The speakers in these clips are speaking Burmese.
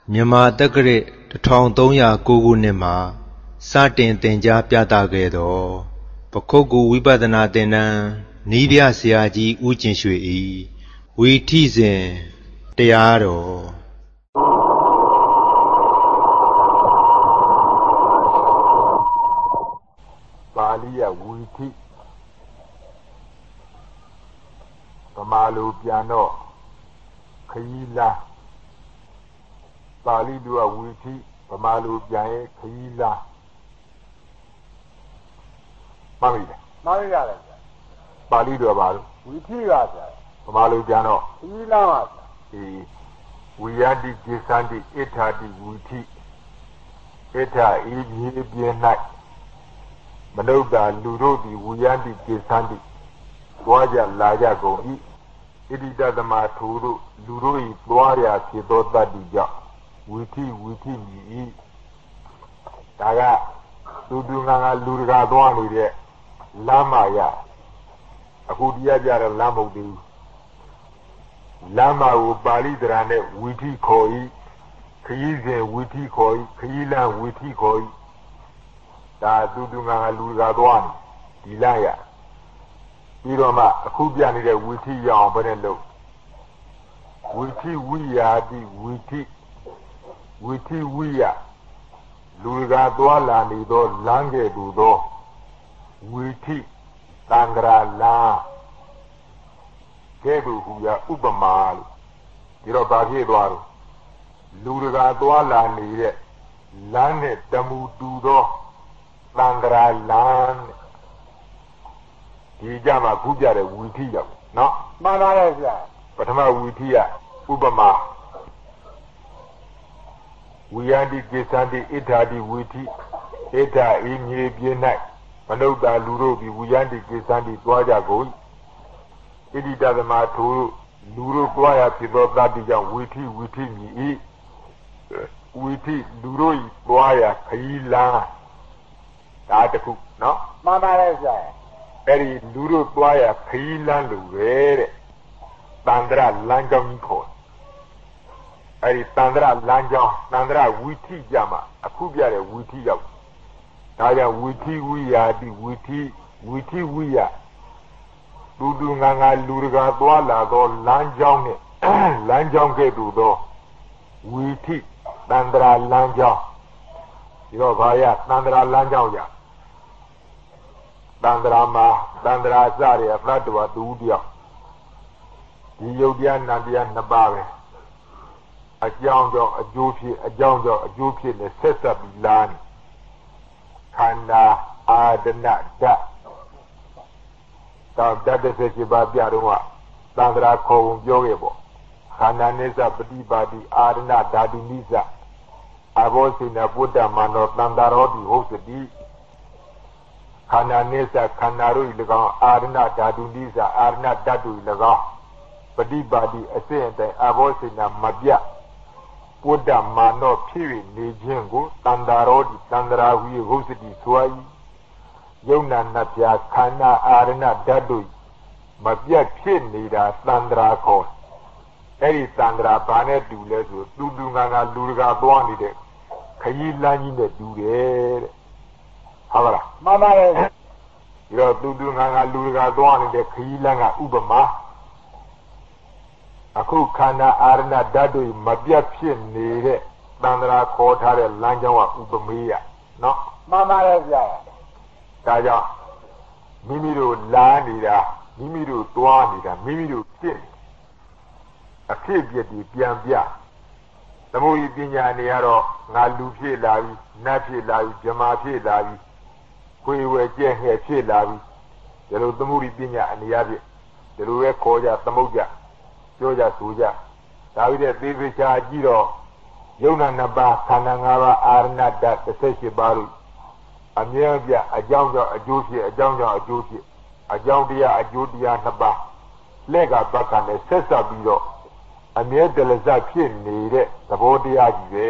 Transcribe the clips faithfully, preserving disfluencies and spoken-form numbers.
မြန်မာတက္ကရာတစ်ထောင်သုံးရာကိုခုနှစ်မှာစတင်သင်ကြားပြသခဲ့သောပခုက္ကူဝိပဿနာသင်တန်းနည်းပြဆရာကြီးဦးကျင်ရွှေ၏ဝီထိစဉ်တရားတော်ပါဠိယဝီထိဗမာလိုပြန်တော့ခရီးလမ်းပါဠိလိုဝီထိဗမာလိုပြန်ရဲ့ခရီးလမ်းမှန်ပြီလားမှန်ပြီလားပါဠိလိုပါလို့ဝီထိပါဗျာဗမာလိုပြန်တော့ခရီးလမ်းပါဗျာအေးဝိယတိကိသန္တိဣထာတိဝီထိဣထာဤမြေပြင်း၌မနုဿာလူတို့သည်ဝိယတိကိသန္တိသွားကြလာကြကုန်၏ဣတိတသမထိုတို့လူတို့၏သွားရာဖြစ်သောတတ္တိကြောင့်ဝီထိဝီထိမြည်၏ဒါကသူသူငါငါလူတကာသွားနေတဲ့လမ်းမရအခုတရားကြတဲ့လမ်းမဟုတ်သေးဘူးလမ်းမကိုပါဠိတရာနဲ့ဝီထိခေါ်၏ခရီးစဉ်ဝီထိခေါ်၏ခရီးလမ်းဝီထိခေါ်၏ဒါသူသူငါငါလူတကာသွားနေဒီလမ်းရပြီးတော့မှအခုပြနေတဲ့ဝီထိရအောင်ဘယ်နဲ့လုပ်ဝီထိဝိယာတိဝီထိဝီထိဝိယလူကသွားလာနေသောလမ်းကဲ့သို့သောဝီထိသံဃာလာကဲ့သို့ဟူရာဥပမာလို့ဒီတော့ဗာဖြစ်သွားတော့လူကသွားလာနေတဲ့လမ်းနဲ့တမူတူသောသံဃာလမ်းဒီကြမှာခုပြတဲ့ဝီထိရောက်နော်မှန်ပါရဲ့ဗျာပထမဝီထိကဥပမာဝိယတိကိသန္တိဣထာတိဝီထိဣထာဤမြေပြင်း၌မနုဿာလူတို့သည်ဝိယတိကိသန္တိသွားကြကုန်ဣတိတသမထိုလူတို့သွားရဖြစ်သောတတ္တိကြောင့်ဝီထိဝီထိမြည်၏ဝီထိလူတို့၏သွားရခရီးလမ်းဒါတခုနော်မှန်ပါရဲ့ဗျာအဲ့ဒီလူတို့သွားရခရီးလမ်းလိုပဲတဲ့တန္တရလမ်းကြောင်းကြီးခေါ်အဲ့ဒီတန္တရလမ်းကြောင်းတန္တရဝီထိကြမှာအခုပြတဲ့ဝီထိရောက်ဒါကြောင့်ဝီထိဝိယာတိဝီထိဝီထိဝိယလူလူငါငါလူတကာသွားလာသောလမ်းကြောင်းနဲ့လမ်းကြောင်းကဲ့သို့သောဝီထိတန္တရလမ်းကြောင်းဒီတော့ဘာရတန္တရလမ်းကြောင်းရတန္တရာမှာတန္တရာစရအတ္တဝတူတယောက်ဒီယုတ်တရားနံတရားနှစ်ပါးပဲအကြောင်းကြောင့်အကျိုးဖြစ်အကြောင်းကြောင့်အကျိုးဖြစ်နဲ့ဆက်ဆက်ပြီးလာနေခန္ဓာအာဒနာဓာတ်တော့ဓာတ်တစ်ချက်ပါပြတော့ကတန္တရာခေါ်ဝင်ပြောခဲ့ပေါ့ခန္ဓာနိစ္စပฏิပါတိအာဒနာဓာတုနိစ္စအဘောစိနပုတ္တမနောတန္တရောတိဟုတ်စတိခန္ဓာနိစ္စခန္ဓာတို့၏၎င်းအာရဏဓာတုနိစ္စအာရဏဓာတု၏၎င်းပฏิပါတိအစဉ်အတိုင်းအဘောစိနမပြပုတ္တမာနောဖြစ်၍နေခြင်းကိုတန္တရောတိတန္တရာဟူ၏ဟုတ်စတိဆို၏ယုံနာနှစ်ပြားခန္ဓာအာရဏဓာတုမပြတ်ဖြစ်နေတာတန္တရာခေါ်အဲ့ဒီတန္တရာဘာနဲ့တူလဲဆိုတူတူငါငါလူတကာသွားနေတဲ့ခရီးလမ်းကြီးနဲ့တူတယ်တဲ့ဟုတ်လားမှန်ပါရဲ့ဒီတော့တူတူငါငါလူတကာသွားနေတဲ့ခရီးလမ်းကဥပမာအခုခန္ဓာအာရဏဓာတ်တွေမပြတ်ဖြစ်နေတဲ့တန္တရာခေါ်ထားတဲ့လမ်းကြောင်းကဥပမေယနော်မှန်ပါရဲ့ဗျာဒါကြောင့်မိမိတို့လာနေတာမိမိတို့သွားနေတာမိမိတို့ဖြစ်အဖြစ်ပြည့်တည်ပြန်ပြသမုဒိပညာနေရတော့ငါလူဖြစ်လာပြီနတ်ဖြစ်လာပြီဗြဟ္မာဖြစ်လာပြီခွေဝဲကျဲ့ဟဲ့ဖြစ်လာပြီဒီလိုသမုဒိပညာအနေအချင်းဒီလိုပဲခေါ်ကြသမုဒ္ဒပြောကြဆိုကြဒါဝိတဲ့သေသေးချာကြည့်တော့ယုံနာနှစ်ပါးခန္ဓာငါးပါးအာရဏဓာတ်တစ်ဆက်ရှိပါလို့အမြဲပြအကြောင်းကြောင့်အကျိုးဖြစ်အကြောင်းကြောင့်အကျိုးဖြစ်အကြောင်းတရားအကျိုးတရားနှစ်ပါးလက်ကဘက်ကနဲ့ဆက်ဆက်ပြီးတော့အမြဲတလဇတ်ဖြစ်နေတဲ့သဘောတရားကြီးပဲ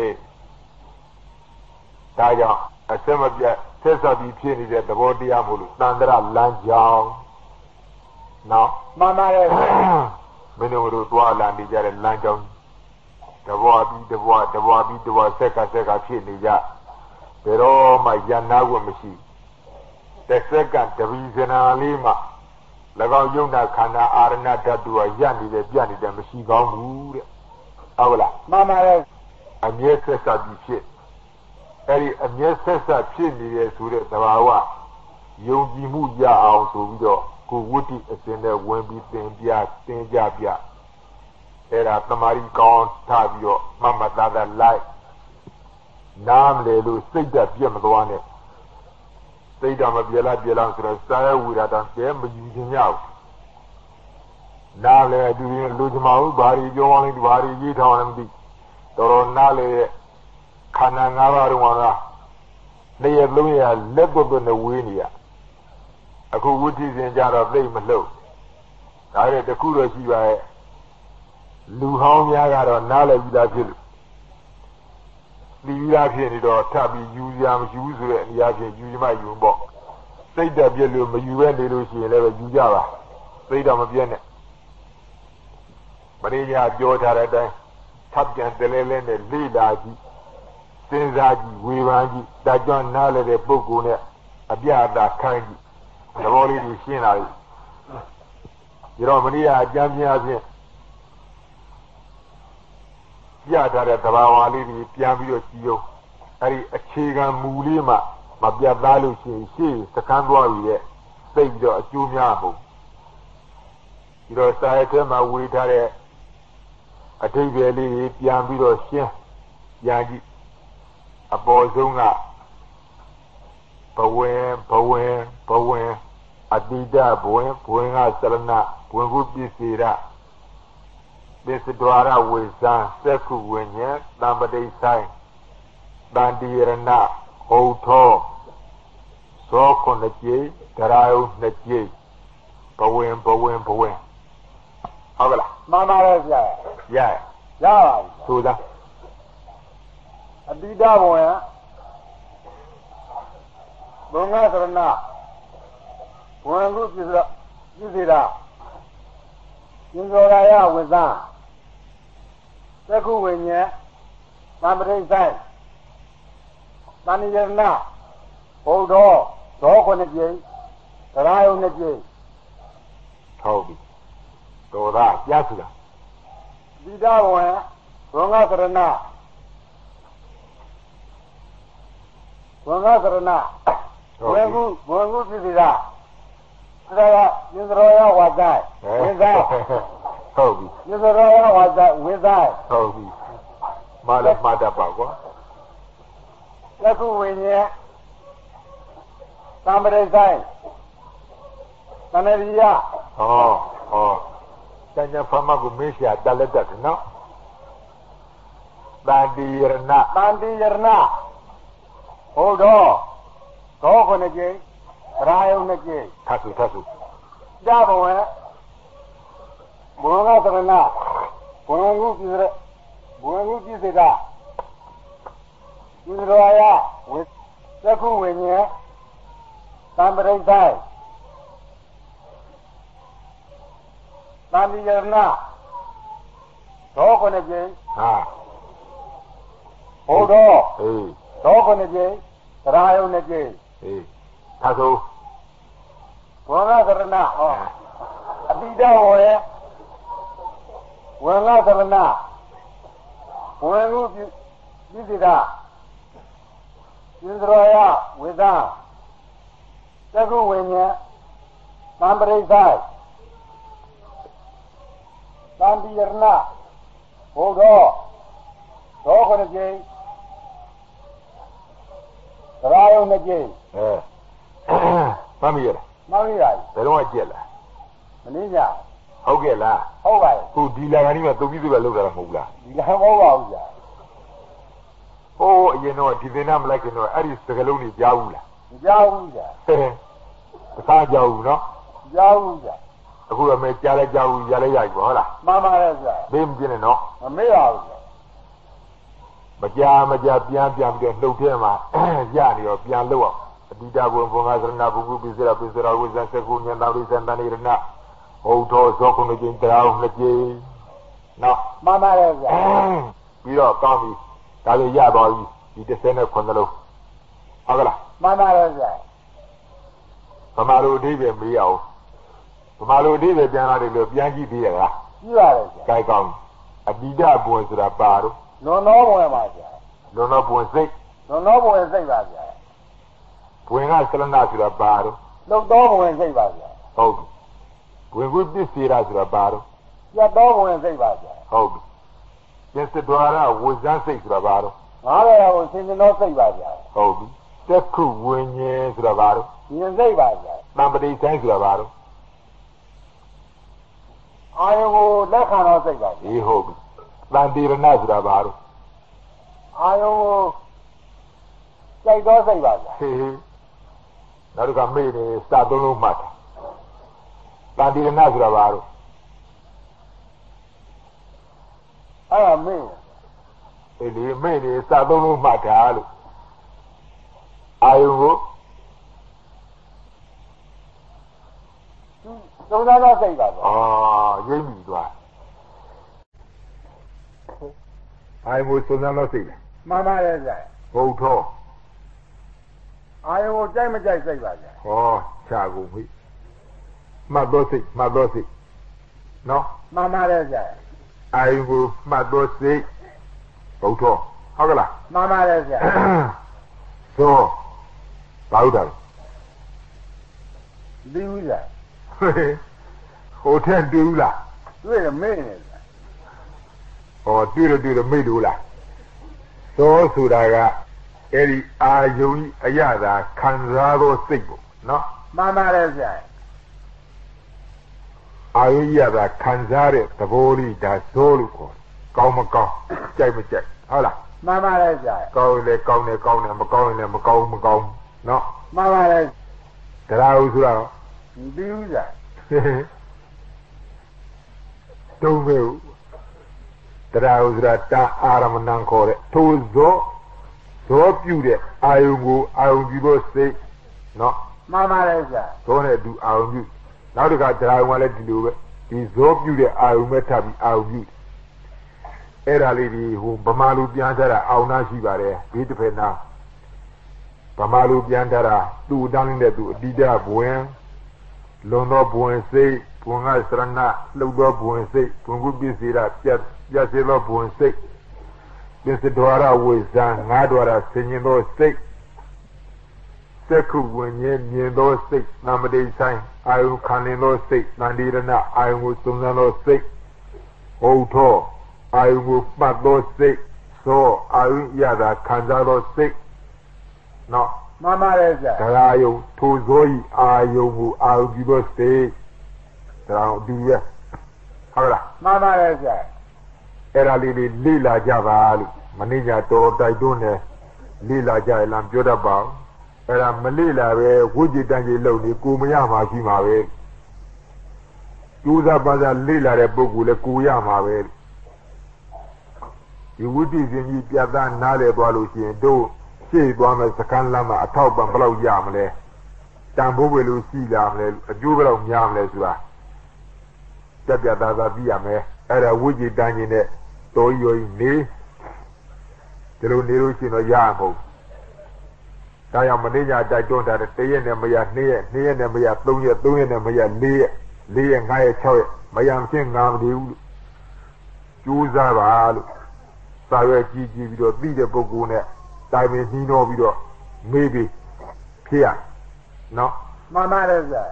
ဒါကြောင့်အစမပြတ်ဆက်ဆက်ပြီးဖြစ်နေတဲ့သဘောတရားမို့လို့တန္တရလမ်းကြောင်းနော်မှန်ပါရဲ့မင်းတို့တို့သွားလာနေကြတဲ့လမ်းကြောင်းတဘွားပြီးတဘွားတဘွားပြီးတဘွားဆက်ကဆက်ကဖြစ်နေကြဘယ်တော့မှရန်နာခွင့်မရှိတစ်စက္ကန့်တပီစနာလေးမှ၎င်းယုံနာခန္ဓာအာရဏဓာတုကရပ်နေတယ်ပြတ်နေတယ်မရှိကောင်းဘူးတဲ့ဟုတ်လားမှန်ပါရဲ့အမြဲဆက်ဆက်ပြီးဖြစ်အဲ့ဒီအမြဲဆက်ဆက်ဖြစ်နေတယ်ဆိုတဲ့သဘာဝယုံကြည်မှုရအောင်ဆိုပြီးတော့ကိုဝတ္တိအစဉ်နဲ့ဝင်ပြီးသင်ပြသင်ကြပြအဲ့ဒါသမာဓိကောင်းထားပြီးတော့မမသားသားလိုက်နားမလဲလို့စိတ်ဓာတ်ပြတ်မသွားနဲ့စိတ်ဓာတ်မပြေလားပြေလားဆိုတော့စာရဝိရတံကျဲမယူခြင်းရဘူးနားလဲအတူတူလူချမဟုတ်ဘာတွေပြောမှလည်းဘာတွေရေးထောင်းလည်းမသိတော်တော်နားလဲခန္ဓာ၅ပါးတော့ကနေ့ရက်လုံးရလက်ကွက်နဲ့ဝေးနေရအခုဝိသီစဉ်ကြတော့သိမလှုပ်ဒါနဲ့တခုတော့ရှိပါရဲ့လူဟောင်းများကတော့နားလဲပြီးသားဖြစ်လို့ဒီပြီးသားဖြစ်နေတော့ထပ်ပြီးယူရမယူဆိုတဲ့အရာဖြင့်ယူရမှယူပေါ့စိတ်တက်ပြည့်လို့မယူပဲနေလို့ရှိရင်လည်းယူကြပါစိတ်တော့မပြည့်နဲ့မင်းညာပြောထားတဲ့အတိုင်းထပ်ပြန်တလဲလဲနဲ့လေးလာကြည့်စဉ်းစားကြည့်ဝေဖန်ကြည့်ဒါကြောင့်နားလဲတဲ့ပုဂ္ဂိုလ်နဲ့အပြအတာခိုင်းကြည့်သဘောလေးကိုရှင်းလာပြီဒီတော့မင်းညာအကြမ်းပြင်းအဖြစ်ပြထားတဲ့သဘာဝလေးတွေပြန်ပြီးတော့ကြည့်အောင်အဲ့ဒီအခြေခံမူလေးမှမပြတ်သားလို့ရှိရင်ရှေ့စကမ်းသွားပြီရဲ့သိပြီးတော့အကျိုးများမှုဒီတော့စာရဲထဲမှာဝေထားတဲ့အထိပ္ပယ်လေးတွေပြန်ပြီးတော့ရှင်းပြန်ကြည့်အပေါ်ဆုံးကဘဝင်ဘဝင်ဘဝင်အတိဒဘဝင်ဘဝင်ကစရဏဘဝင်ကုပစ္စေရပစ္စဒွာရဝေဇံသက္ခုဝိညာဉ်တံပတိဆိုင်တန်တိရဏဟုတ်သောသောခုနှစ်ကြိမ်ဒရာယုနှစ်ကြိမ်ဘဝင်ဘဝင်ဘဝင်ဟုတ်ကလားမှန်ပါရဲ့ဆရာရရပါပြီဆိုသားအတိဒဘဝင်ဘုံငါသရဏဘဝင်ကုပစ္စေပစ္စေရယင်္ဂောရာယဝေဇံသက္ခုဝိညာဉ်သံပတိဆိုင်တဏိယရဏဘုဒ္ဓသောခုနှစ်ကြိမ်သရယုနှစ်ကြိမ်ဟုတ်ပြီတော်သားကြားစုလားဒီဒဝံဘုံငါကရဏဘုံငါကရဏဝေကုဘုံကုပြည့်စုံတာဒါကယင်္ဂရောယဝါဒဝိဇ္ဇာဟုတ်ပြီယင်္ဂရောယဝါဒဝိဇ္ဇာဟုတ်ပြီမာလမတာပါကွာသက္ခုဝိညာဉ်သံပရိဆိုင်သနရိယဟောဟောတဏ္ဍဖမကုမေရှာတလက်တက်နော်တန်တိရဏတန်တိရဏဟုတ်တော့သောခုနှစ်ကြိမ်ရာယုနှစ်ကြိမ်သတ်စုသတ်စုကြပါဝဲဘုံကသရဏဘုံကုပြည့်ဘုံကုပြည့်စေတာဒီလိုအရာဝိသက္ခုဝိညာဉ်သံပရိဆိုင်သံတိယရဏသောခုနှစ်ကြိမ်ဟာဟုတ်တော့အေးသောခုနှစ်ကြိမ်သရယုနှစ်ကြိမ်အေးသတ်စုဘောဂသရဏဟောအတိဒဝေဝေငါသရဏဝေငုပြည့်စုံတာယင်္ဂရောယဝေဒံသက္ခုဝိညာဉ်သံပရိဆိုင်သံတိယရဏဘုဒ္ဓသောခုနှစ်ကြိမ်သရယုနှစ်ကြိမ်အဲမှတ်မိရလားမှတ်မိပါပြီဘယ်တော့မှကြက်လားမင်းညဟုတ်ကဲ့လားဟုတ်ပါရဲ့ခုဒီလာကနေမှသုံးပြီးသူကလောက်တာမဟုတ်လားဒီလာမဟုတ်ပါဘူးကြာဟိုးအရင်တော့ဒီသင်္နာမလိုက်ခင်တော့အဲ့ဒီစကလုံးတွေကြားဘူးလားမကြားဘူးကြာဟဲ့မစားကြဘူးနော်ကြားဘူးကြာအခုတော့မဲကြားလဲကြားဘူးရလဲရပြီဟုတ်လားမှန်ပါရဲ့ကြာမေးမပြင်းနဲ့နော်မမေ့ပါဘူးကြာမကြားမကြားပြန်ပြန်ပြီးတော့နှုတ်ထဲမှာရနေတော့ပြန်လို့အောင်အတိတာဘုံဘုံကသရဏဘုကုပိစေရပိစေရဝိဇ္ဇသက္ကုညံတာဝိဇ္ဇတဏိရဏဟုတ်တော်ဇောခုနှစ်ကြိမ်တရားနှစ်ကြိမ်နော်မှန်ပါရဲ့ဗျာပြီးတော့ကောင်းပြီဒါဆိုရသွားပြီဒီတစ်ဆယ်နဲ့ခုနှစ်လုံးဟုတ်ကလားမှန်ပါတယ်ဗျာဗမာလိုအဓိပ္ပာယ်မေးအောင်ဗမာလိုအဓိပ္ပာယ်ပြန်လာတယ်လို့ပြန်ကြည့်သေးရလားကြည့်ရတယ်ဗျာကြိုက်ကောင်းအတိဒဘွယ်ဆိုတာပါတော့လွန်တော်ဝင်ပါဗျာလွန်တော်ဘွယ်စိတ်လွန်တော်ဝင်စိတ်ပါဗျာဘွယ်ကစရဏဆိုတာပါတော့လုံတော်ဝင်စိတ်ပါဗျာဟုတ်ပြီဘွယ်ကိုပစ္စည်းရဆိုတာပါတော့ပြတ်တော်ဝင်စိတ်ပါဗျာဟုတ်ပြီပစ္စည်းတော်ရဝဇန်းစိတ်ဆိုတာပါတော့ငါးလည်းကိုစင်စင်တော်စိတ်ပါဗျာဟုတ်ပြီတက်ခုဝิญဉ္ဆိုတာပါတော့ဉာဏ်စိတ်ပါဗျာတံပတိဆိုင်ဆိုတာပါတော့အာယုကိုလက်ခံတော်စိတ်ပါဗျာအေးဟုတ်ပြီတန်တိရဏဆိုတာပါတော့အာယုကိုကြိုက်တော်စိတ်ပါဗျာဟေးဟေးနောက်တစ်ခါမေ့နေစာသုံးလုံးမှတ်တာတန်တိရဏဆိုတာပါတော့အဲ့ဒါမင်းအေးလေမေ့နေစာသုံးလုံးမှတ်တာလို့အာယုကိုသုံးသားတော်စိတ်ပါဗျာအာရိမ့်ပြီသွားအာယုကိုသုံးသားလို့စိတ်တယ်မှန်ပါတယ်ဗျာဘုံထောအာယုကိုကြိုက်မကြိုက်စိတ်ပါဗျာဟောခြာကုန်ပြီမှတ်တော့စိတ်မှတ်တော့စိတ်နော်မှန်ပါတယ်ဗျာအာယုကိုမှတ်တော့စိတ်ဘုံထောဟုတ်ကလားမှန်ပါတယ်ဗျာဆိုဘာလို့တာလဲဒီဦးဗျာဟိုထက်တူးလားတွေ့ရမင်းနေဗျာဟောတွေ့လို့တွေ့လို့မိတ်လို့လားသောဆိုတာကအဲ့ဒီအာယုံကြီးအရသာခံစားသောစိတ်ပေါ့နော်မှန်ပါတယ်ဗျာအာယုံကြီးရသာခံစားတဲ့သဘောလေးဒါသောလို့ခေါ်ကောင်းမကောင်းကြိုက်မကြိုက်ဟုတ်လားမှန်ပါတယ်ဗျာကောင်းရင်လည်းကောင်းတယ်ကောင်းတယ်မကောင်းရင်လည်းမကောင်းမကောင်းနော်မှန်ပါတယ်တရားဥဆိုတာဒီဦးဗျာတုံးပဲတရားဥဆိုတာတာအာရမဏံခေါ်တဲ့ထိုးဇောဇောပြုတဲ့အာယုံကိုအာယုံပြုလို့စိတ်နော်မှန်ပါတယ်ဗျာဇောနဲ့အတူအာယုံပြုနောက်တစ်ခါတရားဥကလည်းဒီလိုပဲဒီဇောပြုတဲ့အာယုံမဲ့ထပ်ပြီးအာယုံပြုအဲ့ဒါလေးဒီဟိုဗမာလူပြန်ထားတာအောင်နာရှိပါတယ်ဘေးတစ်ဖက်နာဗမာလူပြန်ထားတာသူ့အတန်းလေးနဲ့သူအတိဒဘဝင်လွန်သောဘဝင်စိတ်ဘဝင်ကစရဏလှုပ်သောဘဝင်စိတ်ဘဝင်ကုပစ္စည်းရာပြတ်ပြတ်စေသောဘဝင်စိတ်ပစ္စဒွါရဝိဇံငါးဒွါရဆင်ញင်သောစိတ်စက္ခုဝิญဉ္မြင်သောစိတ်နာမတိဆိုင်အာယုခံနေသောစိတ်တန်တိရဏအာယုကိုသုံးသပ်သောစိတ်ဟုတ်သောအာယုကိုပတ်သောစိတ်သောအာယုရတာခံစားသောစိတ်နော်မှန်ပါတယ်ဗျာဒါအာယုထိုဇောဤအာယုကိုအာယုပြုသောစိတ်ဒါတော့ဒီရဟုတ်လားမှန်ပါတယ်ဗျာအဲ့ဒါလေးလေးလေ့လာကြပါလို့မနေ့ကတော်တိုက်တွန်းတယ်လေ့လာကြရလားပြောတတ်ပါဦးအဲ့ဒါမလေ့လာပဲဝိจิตတန်ကြီးလုံနေကိုမရမှာရှိမှာပဲကျိုးစားပါစားလေ့လာတဲ့ပုဂ္ဂိုလ်လည်းကိုရမှာပဲဒီဝိတိစဉ်ကြီးပြတ်သားနားလည်သွားလို့ရှိရင်တို့ရှေ့သွားမယ်စကန်းလမ်းမှာအထောက်ပံ့ဘယ်လောက်ရမလဲတန်ဖိုးပဲလို့ရှိလာမလဲအကျိုးဘယ်လောက်များမလဲဆိုတာပြတ်ပြတ်သားသားသိရမယ်အဲ့ဒါဝိจิตတန်ကြီးနဲ့တော်ရောကြီးနေဒီလိုနေလို့ရှိရင်တော့ရမှာမဟုတ်ဒါကြောင့်မနေ့ညတိုက်တွန်းတာတရက်နဲ့မရနှစ်ရက်နှစ်ရက်နဲ့မရသုံးရက်သုံးရက်နဲ့မရလေးရက်လေးရက်ငါးရက်ခြောက်ရက်မရမချင်းငါမတည်ဘူးလို့ကြိုးစားပါလို့စာရွက်ကြည့်ကြည့်ပြီးတော့သိတဲ့ပုဂ္ဂိုလ်နဲ့တိုင်ပင်နှီးနှောပြီးတော့မေးပြီးဖြစ်ရနော်မှန်ပါတယ်ဗျာ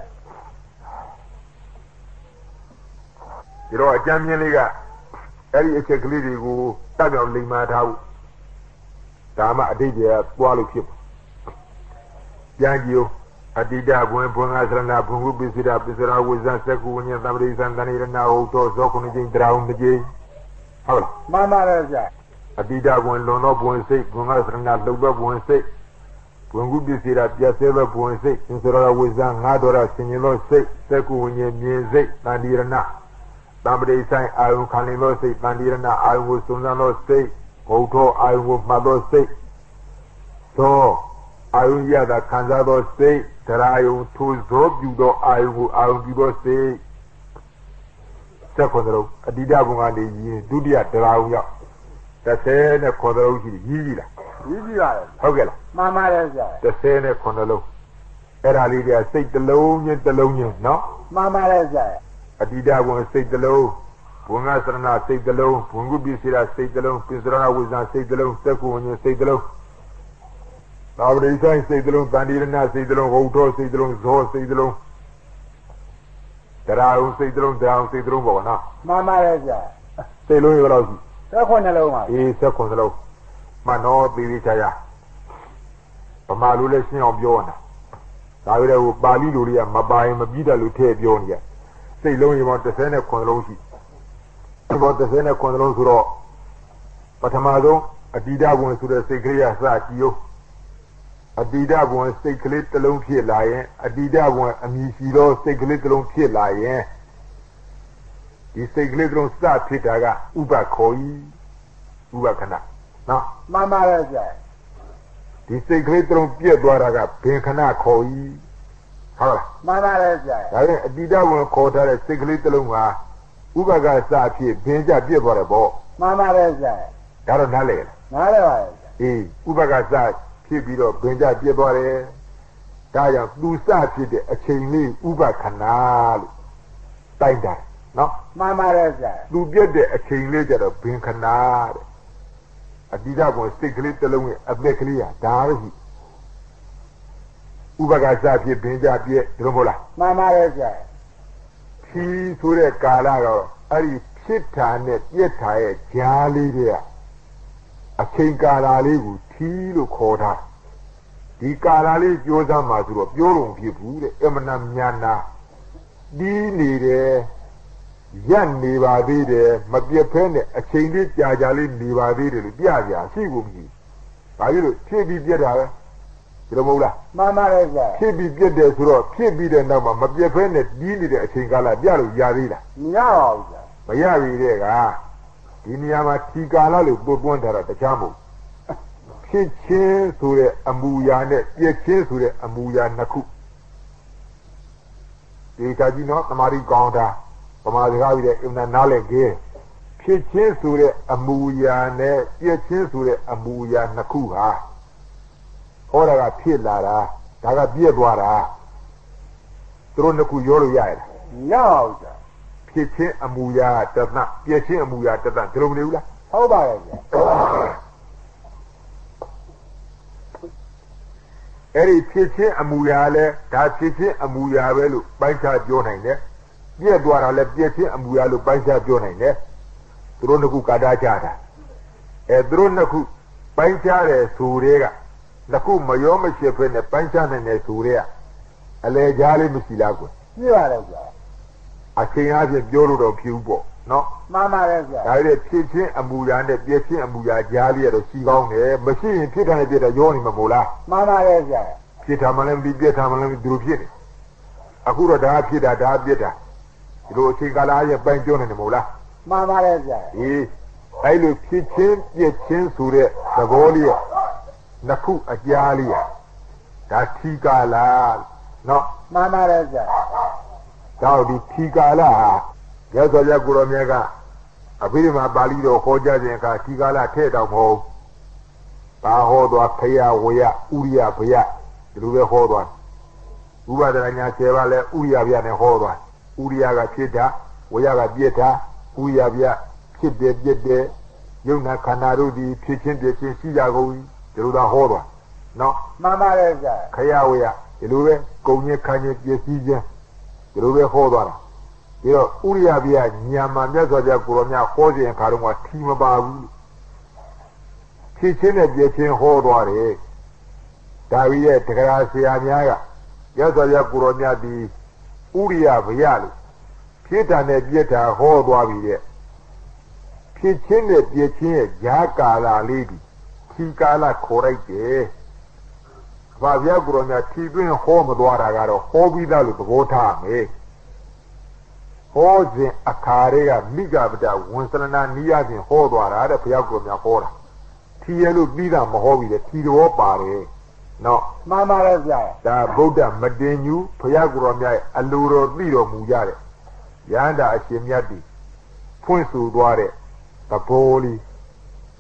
ဒီတော့အကြမ်းမြင်လေးကအဲ့ဒီအချက်ကလေးတွေကိုတက်ပြောင်လိမ္မာထားဖို့ဒါမှအတိတ်ကပွားလို့ဖြစ်ပြန်ကြည့်အတိတဘွင်ဘွင်္ဂသရဏဘုံဟုပစ္စည်းတာပစ္စရာဝိဇ္ဇစက္ကုဝိညာဉ်သဗ္ဗရိသံတဏိရဏဟုတ်သောဇောခုနှစ်ကျင်းတရားဦးတစ်ကျင်းဟုတ်လားမှန်ပါတယ်ဗျာအတိတဘွင်လွန်သောဘွင်စိတ်ဘွင်္ဂသရဏလှုပ်သောဘွင်စိတ်ဘွင်ဟုပစ္စည်းတာပြည့်စဲသောဘွင်စိတ်ပစ္စရာဝိဇ္ဇငါးတော်ရဆင်ញင်သောစိတ်စက္ကုဝိညာဉ်မြင်စိတ်တဏိရဏတံပရိဆိုင်အာယုခံနေသောစိတ်တန်တိရဏအာယုကိုစုံစမ်းသောစိတ်ဘုဒ္ဓအာယုကိုမှတ်သောစိတ်သောအာယုရတာခံစားသောစိတ်တရားယုထိုဇောပြုသောအာယုကိုအာယုပြုသောစိတ်စက္ခုံတော်အတိဒဘုံကနေရင်ဒုတိယတရားယုရောက် 30နဲ့9လုံးရှိကြီးကြီးလားကြီးကြီးပါလေဟုတ်ကဲ့လားမှန်ပါတယ်ဗျာ 30နဲ့9လုံးအဲ့ဒါလေးတွေကစိတ်တစ်လုံးချင်းတစ်လုံးချင်းနော်မှန်ပါတယ်ဗျာအတိဒဝင်စိတ်တစ်လုံးဘုံငါစရဏစိတ်တစ်လုံးဘုံကုပိစိရာစိတ်တစ်လုံးပိစရဏဝိဇ္ဇာစိတ်တစ်လုံးသက္ကုဝဉ္ဇစိတ်တစ်လုံးသာဝတိဆိုင်စိတ်တစ်လုံးတန်တိရဏစိတ်တစ်လုံးဝုထောစိတ်တစ်လုံးဇောစိတ်တစ်လုံးတရားအောင်စိတ်တစ်လုံးတရားအောင်စိတ်တစ်လုံးပေါ့နော်မှန်ပါတယ်ဗျာစိတ်လုံးရောလောက်ရှိသက်ခွန်နှလုံးပါအေးဆက်ခွန်လုံးမနောတိရိချာယဗမာလူလည်းရှင်းအောင်ပြောနေတာဒါကြတဲ့ဟိုပါဠိလိုတွေကမပါရင်မပြီးတယ်လို့ထည့်ပြောနေရစိတ်လုံးရေပေါင်း39လုံးရှိဒီပေါင်း39လုံးဆိုတော့ပထမဆုံးအတိဒဘုံဆိုတဲ့စိတ်ကလေးကစကြည့်ရောအတိဒဘုံစိတ်ကလေးတစ်လုံးဖြစ်လာရင်အတိဒဘုံအမည်ရှိသောစိတ်ကလေးတစ်လုံးဖြစ်လာရင်ဒီစိတ်ကလေးတစ်လုံးစဖြစ်တာကဥပခေါ်ဤဥပခဏနော်မှန်ပါတယ်ဗျာဒီစိတ်ကလေးတစ်လုံးပြည့်သွားတာကဘင်ခဏခေါ်ဤဟုတ်လားမှန်ပါတယ်ဗျာဒါရင်အတိဒဘုံခေါ်ထားတဲ့စိတ်ကလေးတစ်လုံးကဥပကစဖြစ်ဘင်ကြပြည့်သွားတယ်ပေါ့မှန်ပါတယ်ဗျာဒါတော့နားလေလားနားလည်ပါရဲ့ဗျာအေးဥပကစဖြစ်ပြီးတော့ဘင်ကြပြည့်သွားတယ်ဒါကြောင့်သူစဖြစ်တဲ့အချိန်လေးဥပခဏလို့တိုက်တာနော်မှန်ပါတယ်ဗျာသူပြည့်တဲ့အချိန်လေးကြတော့ဘင်ခဏတဲ့အတိဒဘုံစိတ်ကလေးတစ်လုံးရဲ့အသက်ကလေးကဒါပဲရှိဥပကစဖြစ်ဘင်ကြပြည့်ဒီလိုမဟုတ်လားမှန်ပါတယ်ဗျာဖြီးဆိုတဲ့ကာလကတော့အဲ့ဒီဖြစ်တာနဲ့ပြည့်တာရဲ့ကြားလေးတွေကအချိန်ကာလလေးကိုဖြီးလို့ခေါ်တာဒီကာလလေးကြိုးစားမှဆိုတော့ပြောလို့ဖြစ်ဘူးတဲ့အမနာမြန်နာဒီနေတယ်ရက်နေပါသေးတယ်မပြတ်ဖဲနဲ့အချိန်လေးကြာကြာလေးနေပါသေးတယ်လို့ပြကြရှိကိုမရှိဘာဖြစ်လို့ဖြစ်ပြီးပြတ်တာပဲဒီလိုမဟုတ်လားမှန်ပါတယ်ဗျာဖြစ်ပြီးပြတ်တယ်ဆိုတော့ဖြစ်ပြီးတဲ့နောက်မှာမပြတ်ဖဲနဲ့ဒီနေတဲ့အချိန်ကာလပြလို့ရသေးလားမရပါဘူးဗျာမရပြီတဲ့ကဒီနေရာမှာဒီကာလလို့ပွတ်ပွန်းထားတာတခြားမဟုတ်ဖြစ်ချင်းဆိုတဲ့အမူအရာနဲ့ပြည့်ချင်းဆိုတဲ့အမူအရာနှစ်ခုဒီကကြီးနော်သမာဓိကောင်းတာဗမာစကားပြီးတဲ့အင်နာနားလည်ခဲ့ဖြစ်ချင်းဆိုတဲ့အမူအရာနဲ့ပြည့်ချင်းဆိုတဲ့အမူအရာနှစ်ခုဟာဟောတာကဖြစ်လာတာဒါကပြည့်သွားတာသူတို့နှစ်ခုရောလို့ရရလားမရပါဘူးဗျာဖြစ်ချင်းအမူအရာတသပြည့်ချင်းအမူအရာတသဒီလိုမနေဘူးလားဟုတ်ပါတယ်ဗျာအဲ့ဒီဖြစ်ချင်းအမူအရာလဲဒါဖြစ်ချင်းအမူအရာပဲလို့ပိုင်းခြားပြောနိုင်တယ်ပြည့်သွားတာလဲပြည့်ချင်းအမူအရာလို့ပိုင်းခြားပြောနိုင်တယ်သူတို့နှစ်ခုကာတာကြတာအဲသူတို့နှစ်ခုပိုင်းခြားတယ်ဆိုတဲ့ကနှစ်ခုမရောမရှိဖ ೇನೆ ပိုင်းခြားနိုင်တယ်ဆိုတဲ့ကအလေကြားလေးမရှိလားကွပြည့်ပါတယ်ဗျာအချိန်အားဖြင့်ပြောလို့တော့ဖြစ်ဘူးပေါ့နော်မှန်ပါတယ်ဗျာဒါရဲ့ဖြစ်ချင်းအမူအရာနဲ့ပြည့်ချင်းအမူအရာကြားလေးရတော့ရှိကောင်းတယ်မရှိရင်ဖြစ်တယ်ပြည့်တယ်ရောနေမှာမို့လားမှန်ပါတယ်ဗျာဖြစ်တာမှလည်းဒီပြည့်တာမှလည်းဒီလိုဖြစ်နေအခုတော့ဒါဖြစ်တာဒါပြည့်တာဒီလိုအချိန်ကာလရဲ့ပိုင်းပြောနေတယ်မို့လားမှန်ပါတယ်ဗျာအေးအဲ့လိုဖြစ်ချင်းပြည့်ချင်းဆိုတဲ့သဘောလေးရနှစ်ခုအကြားလေးရဒါထီကာလနော်မှန်ပါတယ်ဗျာဒါဒီထီကာလဟာရသော်ရကိုရောမြတ်ကအဘိဓမ္မာပါဠိတော်ဟောကြားခြင်းအခါထီကာလထဲ့တော်မဟုတ်ဘာဟောသွားဖယဝယဥရိယဘယဒီလိုပဲဟောသွားဥပဒနာညာဆယ်ပါးလဲဥရိယဘယနဲ့ဟောသွားဥရိယကဖြစ်တာဝယကပြစ်တာဥရိယဘယဖြစ်တယ်ပြစ်တယ်ယုံနာခန္ဓာတို့ဒီဖြစ်ချင်းပြချင်းရှိကြကုန်ဒီလိုသာဟောသွားနော်မှန်ပါတယ်ဗျာခယဝယဒီလိုပဲကုံညခန်းချင်းပြည့်စည်ခြင်းဒီလိုပဲဟောသွားတာပြီးတော့ဥရိယဘယညာမှာမြတ်စွာဘုရားကိုရောမြတ်ဟောခြင်းအခါတော့ကထီမပါဘူးဖြစ်ချင်းနဲ့ပြည့်ချင်းဟောသွားတယ်ဒါဝိရဲ့တက္ကရာဆရာများကမြတ်စွာဘုရားကိုရောမြတ်ဒီဥရိယဘယလို့ဖြစ်တာနဲ့ပြည့်တာဟောသွားပြီတဲ့ဖြစ်ချင်းနဲ့ပြည့်ချင်းရဲ့ဈာကာလလေးဒီထီကာလခေါ်လိုက်တယ်ဘာဘုရားကိုရောမြတ်ထီသွင်းဟောမသွားတာကတော့ဟောပြီးသားလို့သဘောထားမယ်ဟောခြင်းအခါတွေကမိဂဗဒဝန်စလနာနိယခြင်းဟောသွားတာတဲ့ဘုရားကိုမြတ်ဟောတာထီရလို့ပြီးတာမဟောပြီလေထီတော်ပါတယ်နော်မှန်ပါတယ်ဗျာဒါဗုဒ္ဓမတင်ညူဘုရားကိုမြတ်ရဲ့အလိုတော်သိတော်မူကြတဲ့ယန္တာအရှင်မြတ်ဒီဖွင့်ဆိုသွားတဲ့သဘောလေး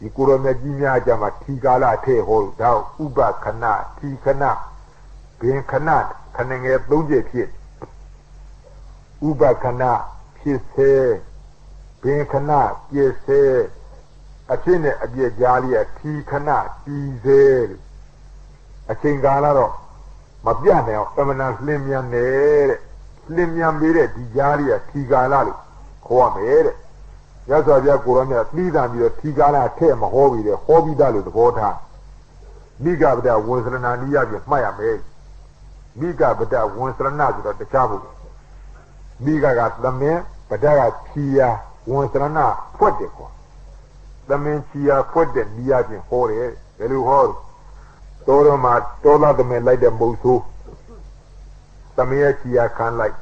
ဒီကိုရောမြတ်ကြီးများကြမှာထီကာလထဲဟောဒါဥပခဏထီခဏဘင်ခဏခဏငယ်သုံးချက်ဖြစ်ဥပခဏဖြစ်စေဘင်ခဏပြည့်စေအဖြစ်နဲ့အပြည့်ကြားလေးကထီခဏတီးစေအချိန်ကာလတော့မပြတ်နိုင်အောင်အမှန်တန်လင်းမြန်နေတဲ့လင်းမြန်ပေးတဲ့ဒီကြားလေးကထီကာလလို့ခေါ်ရမယ်တဲ့ရသော်ပြကိုရောမြတ်ပြီးတာပြီးတော့ထီကာလထဲ့မဟောပြီးတဲ့ဟောပြီးသားလို့သဘောထားမိဂဗဒဝန်စရဏနိယပြမှတ်ရမယ်မိဂဗဒဝန်စရဏဆိုတော့တခြားဘူးမိဂကသမင်းဗဒကချီယာဝန်စရဏဖွက်တယ်ကွာသမင်းချီယာဖွက်တဲ့နိယပြဟောတယ်ဘယ်လိုဟောတော်တော်မှာတောသားသမင်းလိုက်တဲ့မုတ်ဆိုးသမင်းရဲ့ချီယာခံလိုက်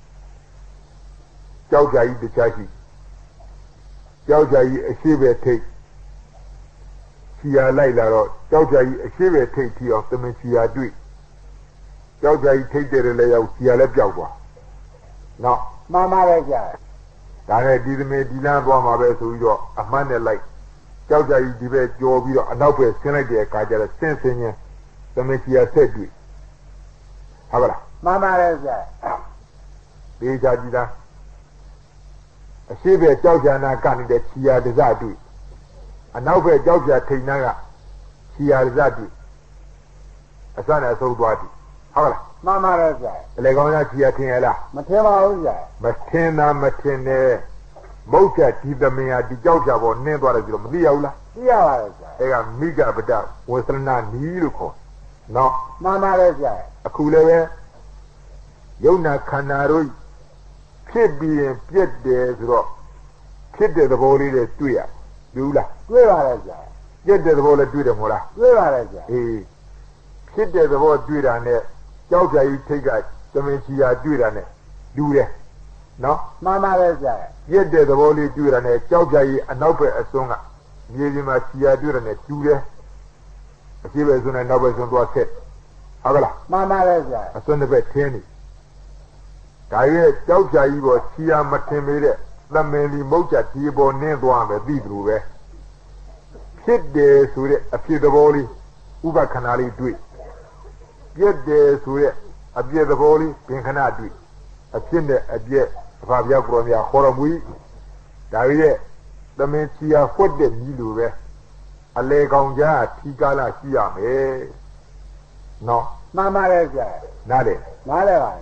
ကြောက်ကြကြီးတခြားရှိကြောက်ကြကြီးအရှိပဲထိတ်ချီယာလိုက်လာတော့ကြောက်ကြကြီးအရှိပဲထိတ်ထီအောင်သမင်းချီယာတွေ့ကြောက်ကြကြီးထိတ်တယ်လည်းရောက်ချီယာလည်းပျောက်သွားနော်မှန်ပါပဲကြာဒါနဲ့ဒီသမင်းဒီလမ်းသွားမှာပဲဆိုပြီးတော့အမှန်နဲ့လိုက်ကြောက်ကြကြီးဒီဘက်ကြော်ပြီးတော့အနောက်ဘက်ဆင်းလိုက်တဲ့အခါကျတော့ဆင်းဆင်းချင်းသမင်းချီယာဆက်တွေ့ဟုတ်ကလားမှန်ပါပဲကြာဒီကြကြည့်လားအရှိပဲကြောက်ကြနာကနေတဲ့ချီယာတစတွေ့အနောက်ဘက်ကြောက်ကြထိန်နာကချီယာတစတွေ့အစနဲ့အဆုံးသွားပြီဟုတ်လားမှန်ပါပဲကြာအလေကောင်းသားချီယာထင်ရလားမထင်ပါဘူးကြာမထင်တာမထင်နဲ့မုတ်ချက်ဒီသမင်ဟာဒီကြောက်ကြပေါ်နင်းသွားတယ်ပြီးတော့မသိရဘူးလားသိရပါတယ်ကြာအဲကမိဂဗဒဝေစရဏနီးလို့ခေါ်နော်မှန်ပါပဲကြာအခုလည်းပဲယုံနာခန္ဓာတို့ဖြစ်ပြီးရင်ပြက်တယ်ဆိုတော့ဖြစ်တဲ့သဘောလေးတွေတွေ့ရဘူးလားတွေ့ပါတယ်ကြာပြက်တဲ့သဘောလည်းတွေ့တယ်မဟုတ်လားတွေ့ပါတယ်ကြာအေးဖြစ်တဲ့သဘောတွေ့တာနဲ့ကြောက်ကြကြီးထိတ်ကသမင်ချီယာတွေ့တာနဲ့လူတယ်နော်မှန်ပါပဲကြာပြက်တဲ့သဘောလေးတွေ့တာနဲ့ကြောက်ကြကြီးအနောက်ဘက်အစွန်းကမြေပြင်မှာချီယာတွေ့တာနဲ့တူတယ်အရှိပဲစွန်းနဲ့နောက်ဘက်စွန်းသွားဆက်ဟုတ်ကလားမှန်ပါပဲကြာအစွန်းတစ်ဘက်ထင်းနေဒါရဲ့ကြောက်ကြကြီးပေါ်ချီယာမထင်မေးတဲ့သမင်လီမုတ်ချဒီပေါ်နင်းသွားမယ်သိတယ်လို့ပဲဖြစ်တယ်ဆိုတဲ့အဖြစ်သဘောလေးဥပခဏလေးတွေ့ပြက်တယ်ဆိုတဲ့အပြက်သဘောလေးပင်ခဏတွေ့အဖြစ်နဲ့အပြက်အဖာပြောက်ကြောများခေါ်တော်မူဒါရဲ့သမင်ချီယာဖွက်တဲ့မြည်လိုပဲအလေကောင်ကြားထီကားလာရှိရမယ်နော်မှန်ပါတယ်ကြာနားတယ်နားတယ်ပါ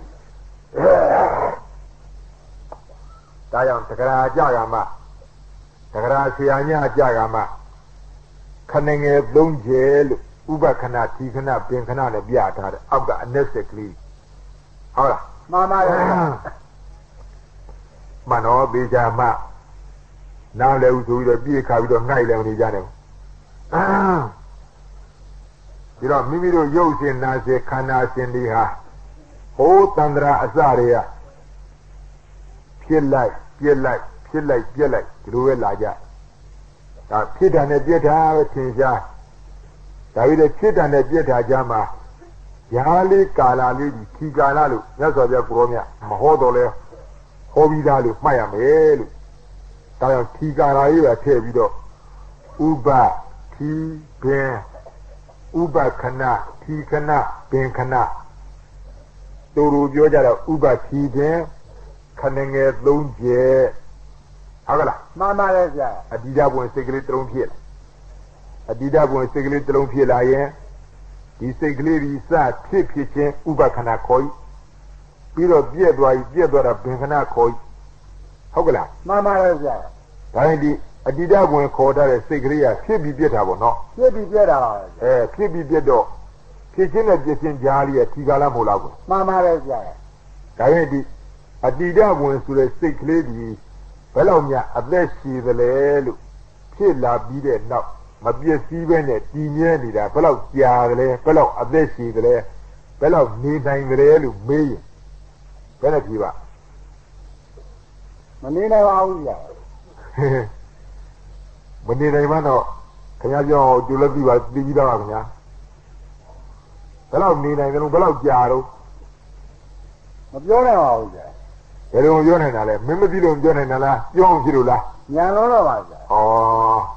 ဒါကြောင့်တဂရာကြကမှတဂရာဆရာညကြကမှခဏငယ်သုံးကျဲလို့ဥပခဏထီခဏပင်ခဏနဲ့ပြထားတယ်အောက်ကအနက်စက်ကလေးဟုတ်လားမှန်ပါရဲ့မနောပေချာမနားလည်းဥဆိုပြီးတော့ပြေးခါပြီးတော့ငိုက်လည်းမနေကြနဲ့ဒီတော့မိမိတို့ရုပ်ရှင်နာစေခန္ဓာရှင်တွေဟာဟိုးတန္တရာအစတွေကဖြစ်လိုက်ပြက်လိုက်ဖြစ်လိုက်ပြက်လိုက်ဒီလိုပဲလာကြဒါဖြစ်တာနဲ့ပြက်တာပဲသင်ရှားဒါပြီးတော့ဖြစ်တာနဲ့ပြက်တာကြမှာရာလေးကာလာလေးဒီခီကာလာလို့မြတ်စွာဘုရားကိုရောမြတ်မဟောတော်လဲဟောပြီးသားလို့မှတ်ရမယ်လို့ဒါကြောင့်ခီကာလာကြီးပဲထည့်ပြီးတော့ဥပခီဘင်ဥပခဏခီခဏဘင်ခဏတူတူပြောကြတော့ဥပခီဘင်ခဏငယ်သုံးကျဲဟုတ်ကလားမှန်ပါတယ်ဗျာအဒီဒဘဝင်စိတ်ကလေးတစ်လုံးဖြစ်လာအဒီဒဘဝင်စိတ်ကလေးတစ်လုံးဖြစ်လာရင်ဒီစိတ်ကလေးဒီစဖြစ်ဖြစ်ချင်းဥပခဏခေါ်ပြီးတော့ပြည့်သွားပြီပြည့်သွားတာဘင်ခဏခေါ်ဟုတ်ကလားမှန်ပါတယ်ဗျာဒါရင်ဒီအဒီဒဘဝင်ခေါ်ထားတဲ့စိတ်ကလေးကဖြစ်ပြီးပြည့်တာပေါ့နော်ဖြစ်ပြီးပြည့်တာပါအဲဖြစ်ပြီးပြည့်တော့ဖြစ်ချင်းနဲ့ပြည့်ချင်းကြားလေးကထီကားလားမဟုတ်လားကွာမှန်ပါတယ်ဗျာဒါရင်ဒီအတိဒဝင်ဆိုတဲ့စိတ်ကလေးဒီဘယ်လောက်များအသက်ရှည်သလဲလို့ဖြစ်လာပြီးတဲ့နောက်မပြည့်စည်ပဲနဲ့တည်မြဲနေတာဘယ်လောက်ကြာသလဲဘယ်လောက်အသက်ရှည်သလဲဘယ်လောက်နေနိုင်သလဲလို့မေးရင်ဘယ်နဲ့ကြည့်ပါမနေနိုင်ပါဘူးကြာမနေနိုင်မှတော့ခင်ဗျားပြောကျိုးလက်ပြီးပါသိပြီးသားပါခင်ဗျာဘယ်လောက်နေနိုင်တယ်လို့ဘယ်လောက်ကြာတော့မပြောနိုင်ပါဘူးကြာဘယ်လိုပြောနိုင်တာလဲမင်းမသိလို့ပြောနိုင်တာလားပြောအောင်ဖြစ်လို့လားညာလုံးတော့ပါကြာဩခ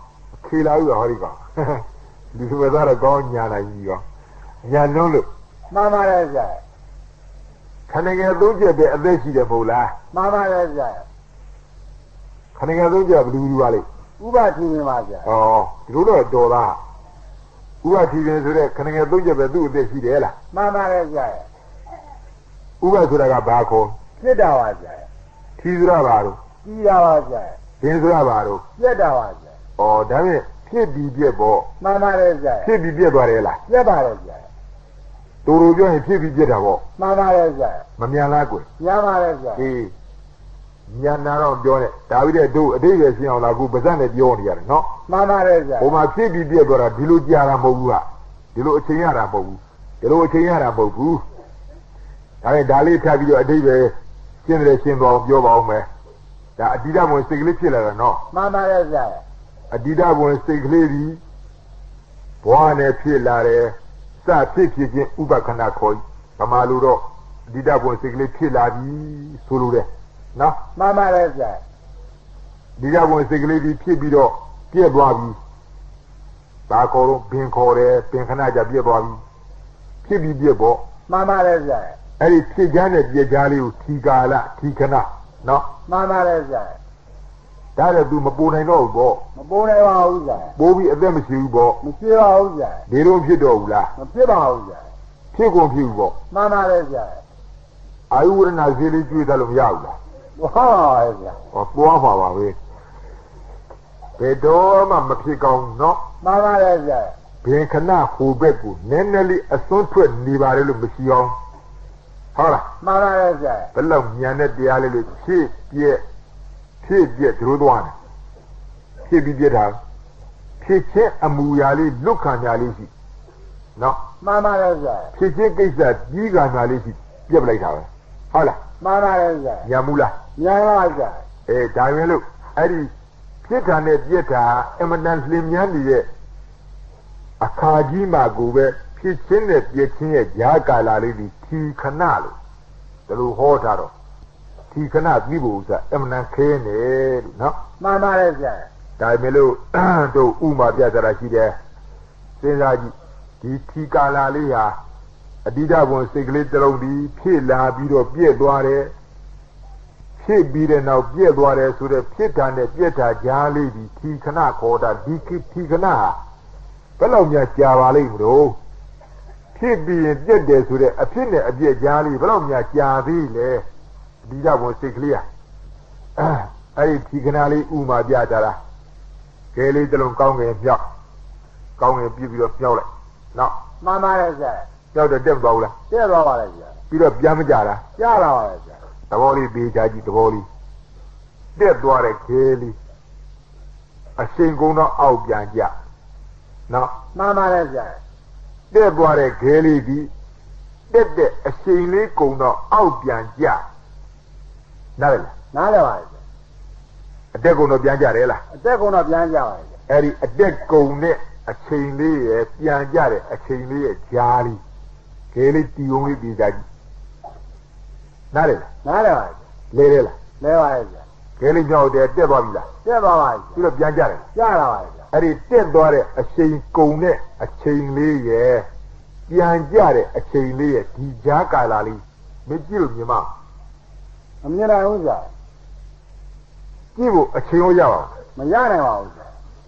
ခေလာဥဟောဒီကောင်ဒီလိုပဲသားတော့ကောင်းညာနိုင်ကြီးရောညာလုံးလို့မှန်ပါတယ်ဗျာခဏငယ်သုံးချက်ပဲအသက်ရှိတယ်မဟုတ်လားမှန်ပါတယ်ဗျာခဏငယ်သုံးချက်ဘယ်လိုလူပါလိမ့်ဥပတိဝင်ပါဗျာဩဒီလိုတော့တော်လားဥပတိဝင်ဆိုတဲ့ခဏငယ်သုံးချက်ပဲသူ့အသက်ရှိတယ်လားမှန်ပါတယ်ဗျာဥပဆိုတာကဘာခေါ်ဖြစ်တာပါဗျာထီဆိုတာဘာလို့ကြီးတာပါဗျာဒင်းဆိုတာဘာလို့ပြက်တာပါဗျာဩဒါဖြင့်ဖြစ်ပြီးပြက်ပေါ့မှန်ပါတယ်ဗျာဖြစ်ပြီးပြက်သွားတယ်လားပြက်ပါတယ်ဗျာတူတူပြောရင်ဖြစ်ပြီးပြက်တာပေါ့မှန်ပါတယ်ဗျာမမြန်လားကွယ်ညားပါတယ်ဗျာအေးမြန်နာတော့ပြောနဲ့ဒါပြီးတဲ့တို့အတိတ်ပဲရှင်းအောင်လားခုပါဇက်နဲ့ပြောနေရတယ်နော်မှန်ပါတယ်ဗျာဟိုမှာဖြစ်ပြီးပြက်သွားတာဒီလိုကြာတာမဟုတ်ဘူးဟာဒီလိုအချိန်ရတာမဟုတ်ဘူးဒီလိုအချိန်ရတာမဟုတ်ဘူးဒါနဲ့ဒါလေးထပ်ပြီးတော့အတိတ်ပဲရှင်းတယ်ရှင်းသွားအောင်ပြောပါအောင်မယ်ဒါအတိဒဘုံစိတ်ကလေးဖြစ်လာတာနော်မှန်ပါတယ်ဗျာအတိဒဘုံစိတ်ကလေးဒီဘဝနဲ့ဖြစ်လာတယ်စဖြစ်ဖြစ်ချင်းဥပခဏခေါ်ဗမာလူတော့အတိဒဘုံစိတ်ကလေးဖြစ်လာပြီဆိုလိုတယ်နော်မှန်ပါတယ်ဗျာဒီကဘုံစိတ်ကလေးဒီဖြစ်ပြီးတော့ပြက်သွားပြီဘာခေါ်တော့ဘင်ခေါ်တယ်ပင်ခဏကြပြက်သွားပြီဖြစ်ပြီးပြက်ပေါ့မှန်ပါတယ်ဗျာအဲ့ဒီဖြစ်ချမ်းတဲ့ပြက်ချားလေးကိုထီကာလထီခဏနော်မှန်ပါတယ်ဗျာဒါလည်း तू မပူနိုင်တော့ဘူးပေါ့မပိုးနိုင်ပါဘူးဗျာပိုးပြီးအသက်မရှိဘူးပေါ့မဖြစ်ပါဘူးဗျာဒီလိုဖြစ်တော့ဘူးလားမဖြစ်ပါဘူးဗျာဖြစ်ကုန်ဖြစ်ဘူးပေါ့မှန်ပါတယ်ဗျာအာယုဝရဏဇေလေးကျွေးတယ်လို့မရဘူးလားဟုတ်ပါရဲ့ဗျာဟောပွားမှာပါပဲဘယ်တော့မှမဖြစ်ကောင်းနော်မှန်ပါတယ်ဗျာဘင်ခဏဟိုဘက်ကိုနည်းနည်းလေးအစွန်းထွက်နေပါတယ်လို့မရှိအောင်ဟုတ်လားမှန်ပါတယ်ဗျာဘယ်လောက်ဉာဏ်နဲ့တရားလေးလို့ဖြည့်ပြက်ဖြည့်ပြက်ဒုသွားတယ်ဖြည့်ပြီးပြက်တာဖြည့်ချင်းအမူအရာလေးလွတ်ခံညာလေးရှိနော်မှန်ပါတယ်ဗျာဖြည့်ချင်းကိစ္စကြီးကညာလေးရှိပြက်ပလိုက်တာပဲဟုတ်လားမှန်ပါတယ်ဗျာညာမူလားညာပါဗျာအဲဒါပဲလို့အဲ့ဒီဖြစ်တာနဲ့ပြက်တာအမတန်လင်းမြန်းနေတဲ့အခါကြီးမှာကိုပဲဖြစ်ချင်းနဲ့ပြက်ချင်းရဲ့ဈာကာလာလေးဒီထီခဏလို့ဒါလိုဟောတာတော့ထီခဏပြီးဖို့ဥစ္စာအမတန်ခဲနေလို့နော်မှန်ပါတယ်ဗျာဒါပေမဲ့လို့တို့ဥမာပြကြတာရှိတယ်စဉ်းစားကြည့်ဒီထီကာလာလေးဟာအတိဒဘုံစိတ်ကလေးတစ်လုံးဒီဖြစ်လာပြီးတော့ပြည့်သွားတယ်ဖြစ်ပြီးတဲ့နောက်ပြည့်သွားတယ်ဆိုတော့ဖြစ်တာနဲ့ပြည့်တာကြားလေးဒီထီခဏခေါ်တာဒီထီခဏဟာဘယ်လောက်များကြာပါလိမ့်မလို့ဖြစ်ပြီးရင်ပြည့်တယ်ဆိုတဲ့အဖြစ်နဲ့အပြည့်ကြားလေးဘယ်လောက်များကြာသေးလဲအတိဒဘုံစိတ်ကလေးဟာအဲ့ဒီထီခဏလေးဥမာပြကြတာကဲလေးတစ်လုံးကောင်းငယ်မြောက်ကောင်းငယ်ပြည့်ပြီးတော့မြောက်လိုက်နော်မှန်ပါတယ်ဗျာမြောက်တော့တက်မသွားဘူးလားပြည့်သွားပါလေဗျာပြီးတော့ပြန်မကြတာကြားလာပါလေဗျာသဘောလေးပေးချကြည့်သဘောလေးတက်သွားတဲ့ခဲလေးအရှင်ကုန်းတော့အောက်ပြန်ကြနော်မှန်ပါတယ်ဗျာတက်သွားတဲ့ခဲလေးဒီတက်တဲ့အရှင်လေးကုန်းတော့အောက်ပြန်ကြနားလေလားနားလည်ပါလေဗျာအတက်ကုန်းတော့ပြန်ကြတယ်လားအသက်ကုန်တော့ပြန်ကြပါလေဗျာအဲ့ဒီအတက်ကုန်းနဲ့အချိန်လေးရဲ့ပြန်ကြတဲ့အချိန်လေးရဲ့ကြားလေးခဲလေးတီုံလေးပြေးကြကြည့်နားလေလားနားလည်ပါလေလဲလဲလားလဲပါလေဗျာခဲလေးမြောက်တယ်တက်သွားပြီလားပြည့်သွားပါလေပြီးတော့ပြန်ကြတယ်ကြားလာပါလေဗျာအဲ့ဒီတက်သွားတဲ့အချိန်ကုန်တဲ့အချိန်လေးရဲ့ပြန်ကြတဲ့အချိန်လေးရဲ့ဒီကြားကာလလေးမကြည့်လို့မြင်မအမြင်နိုင်ဘူးဗျာကြည့်ဖို့အချိန်ရောရပါမရနိုင်ပါဘူးဗျာ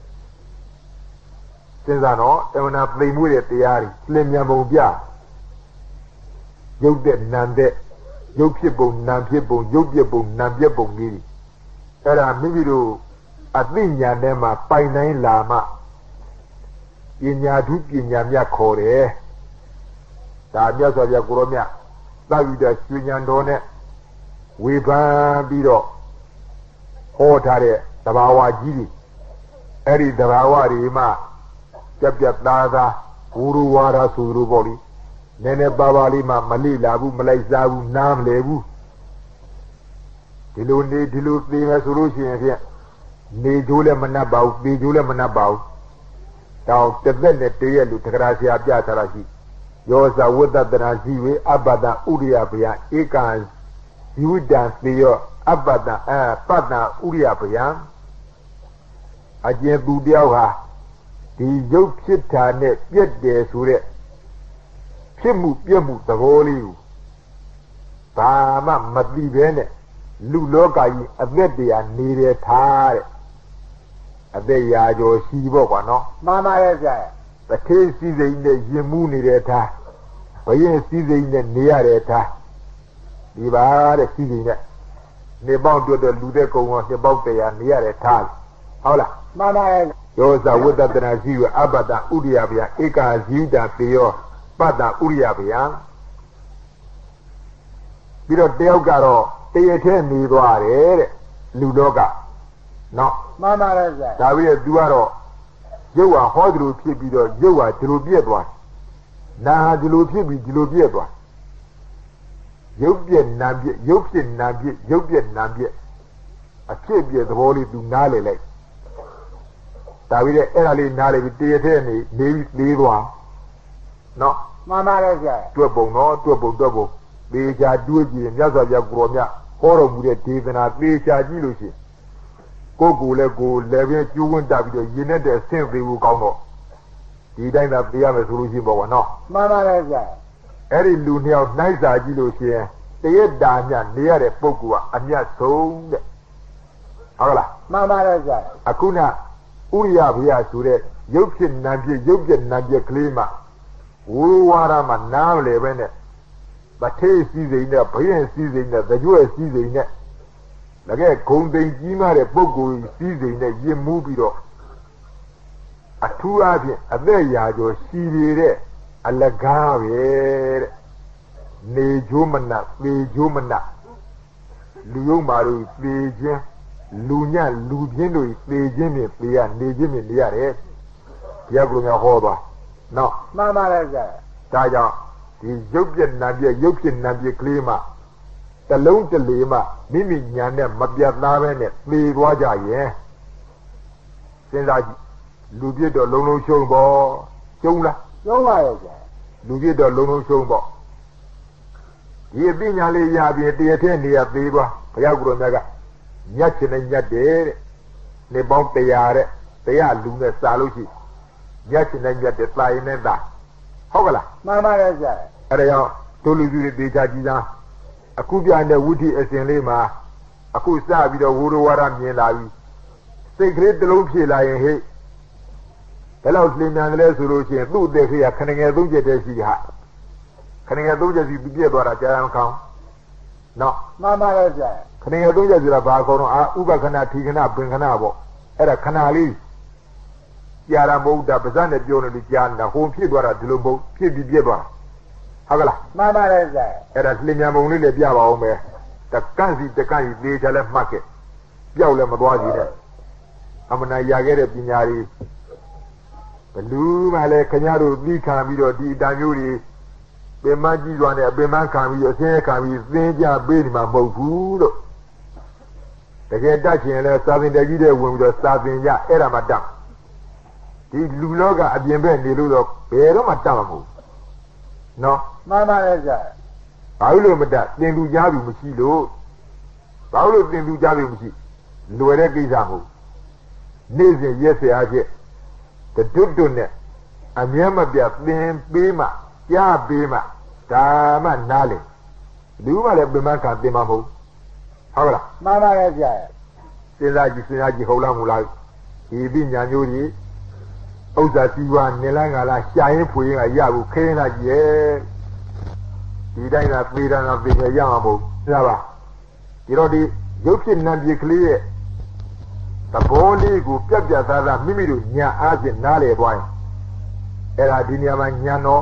စဉ်းစားတော့တမနာသိမ်မွေးတဲ့တရားတွေလင်မြန်ပုံပြရုပ်တဲ့နံတဲ့ရုပ်ဖြစ်ပုံနံဖြစ်ပုံရုပ်ပြပုံနံပြပုံကြီးအဲ့ဒါမိမိတို့အသိဉာဏ်ထဲမှာပိုင်နိုင်လာမှပညာဓုပညာမြတ်ခေါ်တယ်ဒါမြတ်စွာဘုရားကိုရောမြတ်သဗ္ဗိတရွှေဉာဏ်တော်နဲ့ဝေဖန်ပြီးတော့ဟောထားတဲ့သဘာဝကြီးတွေအဲ့ဒီသဘာဝတွေမှာပြက်ပြက်သားသားဝူရဝါဒဆိုလိုပေါ့လေနည်းနည်းပါးပါးလေးမှမလိလာဘူးမလိုက်စားဘူးနားမလဲဘူးဒီလိုနေဒီလိုသိမယ်ဆိုလို့ရှိရင်ဖြင့်နေကြိုးလည်းမနှပ်ပါဘူးပြေကြိုးလည်းမနှပ်ပါဘူးတောင်တစ်သက်နဲ့တည့်ရလူတက္ကရာဆရာပြထားတာရှိယောဇဝတ္တတနာရှိဝေအပ္ပဒဥရိယဗျာဧကံဇီဝတံသေယောအပ္ပဒအပတ္တဥရိယဗျာအကျဉ်သူတယောက်ဟာဒီရုပ်ဖြစ်တာနဲ့ပြက်တယ်ဆိုတဲ့ဖြစ်မှုပြက်မှုသဘောလေးကိုဘာမှမသိဘဲနဲ့လူလောကကြီးအသက်တရားနေတယ်ထားတဲ့အသက်ရာကျော်ရှိပေါ့ကွာနော်မှန်ပါရဲ့ဗျာတထေးစည်းစိမ်နဲ့ရင်မှုနေတဲ့ထားဘရင်စည်းစိမ်နဲ့နေရတဲ့ထားဒီပါတဲ့စည်းစိမ်နဲ့နေပေါင်းတွေ့တဲ့လူတဲ့ကုံရောနှစ်ပေါင်းတရားနေရတဲ့ထားဟုတ်လားမှန်ပါရဲ့ယောဇဝတ္တတနာရှိရအပတ္တဥရိယဗျာဧကာဇိတာပေယောပတ္တဥရိယဗျာပြီးတော့တယောက်ကတော့တရထဲနေသွားတယ်တဲ့လူလောကနော်မှန်ပါရဲ့ဗျာဒါပြီးတော့ तू ကတော့ရုပ်ဟာဟောဒီလိုဖြစ်ပြီးတော့ရုပ်ဟာဒီလိုပြက်သွားနာဟာဒီလိုဖြစ်ပြီးဒီလိုပြက်သွားရုပ်ပြက်နာပြက်ရုပ်ဖြစ်နာပြက်ရုပ်ပြက်နာပြက်အဖြစ်ပြက်သဘောလေး तू နားလေလိုက်ဒါပြီးတော့အဲ့ဒါလေးနားလေပြီးတရထဲနေနေပြီးသေးသွားနော်မှန်ပါရဲ့ဗျာတွက်ပုံနော်တွက်ပုံတွက်ပုံသေချာတွေးကြည့်မြတ်စွာဘုရားကိုရောမြတ်ဟောတော်မူတဲ့ဒေသနာသေချာကြည့်လို့ရှိရင်ကိုယ်ကိုယ်လည်းကိုယ်လည်းပဲကျူးဝန်းတက်ပြီးတော့ရင်နဲ့တဲ့ဆင့်သေးဖို့ကောင်းတော့ဒီတိုင်းသာပြရမယ်ဆိုလို့ရှိရင်ပေါ့ကွာနော်မှန်ပါရဲ့ဗျာအဲ့ဒီလူနှစ်ယောက်နှိုက်စာကြည့်လို့ရှိရင်တရက်တာမြတ်နေရတဲ့ပုဂ္ဂိုလ်ကအမြတ်ဆုံးတဲ့ဟုတ်လားမှန်ပါရဲ့ဗျာအခုနဥရိယဘုရားဆိုတဲ့ရုပ်ဖြစ်နာဖြစ်ရုပ်ပြနာပြကလေးမှာဝိဝါဒမှာနားလေပဲနဲ့ဗထေးစည်းစိမ်နဲ့ဘယင်စည်းစိမ်နဲ့တကြွယ်စည်းစိမ်နဲ့တကယ်ဂုံသိမ်ကြီးမားတဲ့ပုဂ္ဂိုလ်စည်းစိမ်နဲ့ယဉ်မှုပြီးတော့အထူးအဖြင့်အသက်ရာကျော်ရှိရတဲ့အလကားပဲတဲ့နေကျိုးမနသေကျိုးမနလူယုံမာတို့သေခြင်းလူညလူပြင်းတို့သေခြင်းဖြင့်သေရနေခြင်းဖြင့်နေရတယ်ဘုရားကိုယ်များဟောသွားနော်မှန်ပါရဲ့ဗျာဒါကြောင့်ဒီရုပ်ပြက်နာပြက်ရုပ်ဖြစ်နာပြက်ကလေးမှတလုံးတလေမှမိမိညာနဲ့မပြတ်သားပဲနဲ့သေသွားကြရဲ့စဉ်းစားကြည့်လူပြစ်တော့လုံးလုံးရှုံးပေါ့ရှုံးလားရှုံးပါရဲ့ဗျာလူပြစ်တော့လုံးလုံးရှုံးပေါ့ဒီအပညာလေးရပြီးတရထဲနေရသေးသွားဘုရားကိုယ်တော်မြတ်ကညက်ချင်နဲ့ညက်တယ်တဲ့နေပေါင်းတရားတဲ့တရားလူနဲ့စားလို့ရှိညက်ချင်နဲ့ညက်တယ်စာရင်နဲ့သာဟုတ်ကလားမှန်ပါရဲ့ဗျာအဲ့ဒါကြောင့်တို့လူကြီးတွေတေချာကြည့်သားအခုပြတဲ့ဝိထိအစဉ်လေးမှာအခုစပြီးတော့ဝိရဝါဒမြင်လာပြီစိတ်ကလေးတစ်လုံးဖြည့်လာရင်ဟဲ့ဘယ်လောက်လင်းမြန်တယ်လဲဆိုလို့ရှိရင်သူ့အသက်ခေရခဏငယ်သုံးချက်တည်းရှိဟာခဏငယ်သုံးချက်စီသူပြည့်သွားတာကြာရမကောင်းနော်မှန်ပါရဲ့ဗျာခဏငယ်သုံးချက်ဆိုတာဘာကောင်းတော့အာဥပခဏထီခဏပင်ခဏပေါ့အဲ့ဒါခဏလေးကြာရမဟုတ်တာပါးစပ်နဲ့ပြောနေလို့ကြာနေတာဟိုဖြစ်သွားတာဒီလိုမဟုတ်ဖြစ်ပြီးပြည့်သွားတာဟုတ်ကလားမှန်ပါရဲ့ဗျာအဲ့ဒါလင်းမြန်ပုံလေးလည်းပြပါအောင်မယ်တကန့်စီတကန့်စီသေးချာလဲမှတ်ခဲ့ပျောက်လည်းမသွားစီနဲ့အမနာရခဲ့တဲ့ပညာတွေဘလူးမှလည်းခင်ဗျားတို့သိခံပြီးတော့ဒီအတန်မျိုးတွေပင်မကြီးစွာနဲ့အပင်မခံပြီးအစင်းခံပြီးသင်ကြပေးနေမှာမဟုတ်ဘူးလို့တကယ်တတ်ချင်လဲစာသင်တက်ကြီးတဲ့ဝင်ပြီးတော့စာသင်ကြအဲ့ဒါမှတတ်ဒီလူလောကအပြင်ဘက်နေလို့တော့ဘယ်တော့မှတတ်မှာမဟုတ်နော်မှန်ပါရဲ့ဗျာဘာလို့မတတ်သင်သူကြားပြီမရှိလို့ဘာလို့သင်သူကြားပြီမရှိလွယ်တဲ့ကိစ္စမဟုတ်နေ့စဉ်ရက်စရာချက်တတွတ်တွတ်နဲ့အမြဲမပြတ်သင်ပေးမှကြားပေးမှဒါမှနားလေလူမှလည်းပြန်မှခံသင်မှာမဟုတ်ဟုတ်ကလားမှန်ပါရဲ့ဗျာစဉ်းစားကြည့်စဉ်းစားကြည့်ဟုတ်လားမဟုတ်လားဒီပညာမျိုးကြီးဥစ္စာစီဝါနေလန်းကလာရှာရင်ဖွေရင်ကရဘူးခင်းလာကြည့်ရဲ့ဒီတိုင်းကသေတာကသေရမှာမဟုတ်သိလားပါဒီတော့ဒီရုပ်ဖြစ်နံပြကလေးရဲ့သဘောလေးကိုပြက်ပြက်သားသားမိမိတို့ညာအားဖြင့်နားလေသွားရင်အဲ့ဒါဒီနေရာမှာညာတော့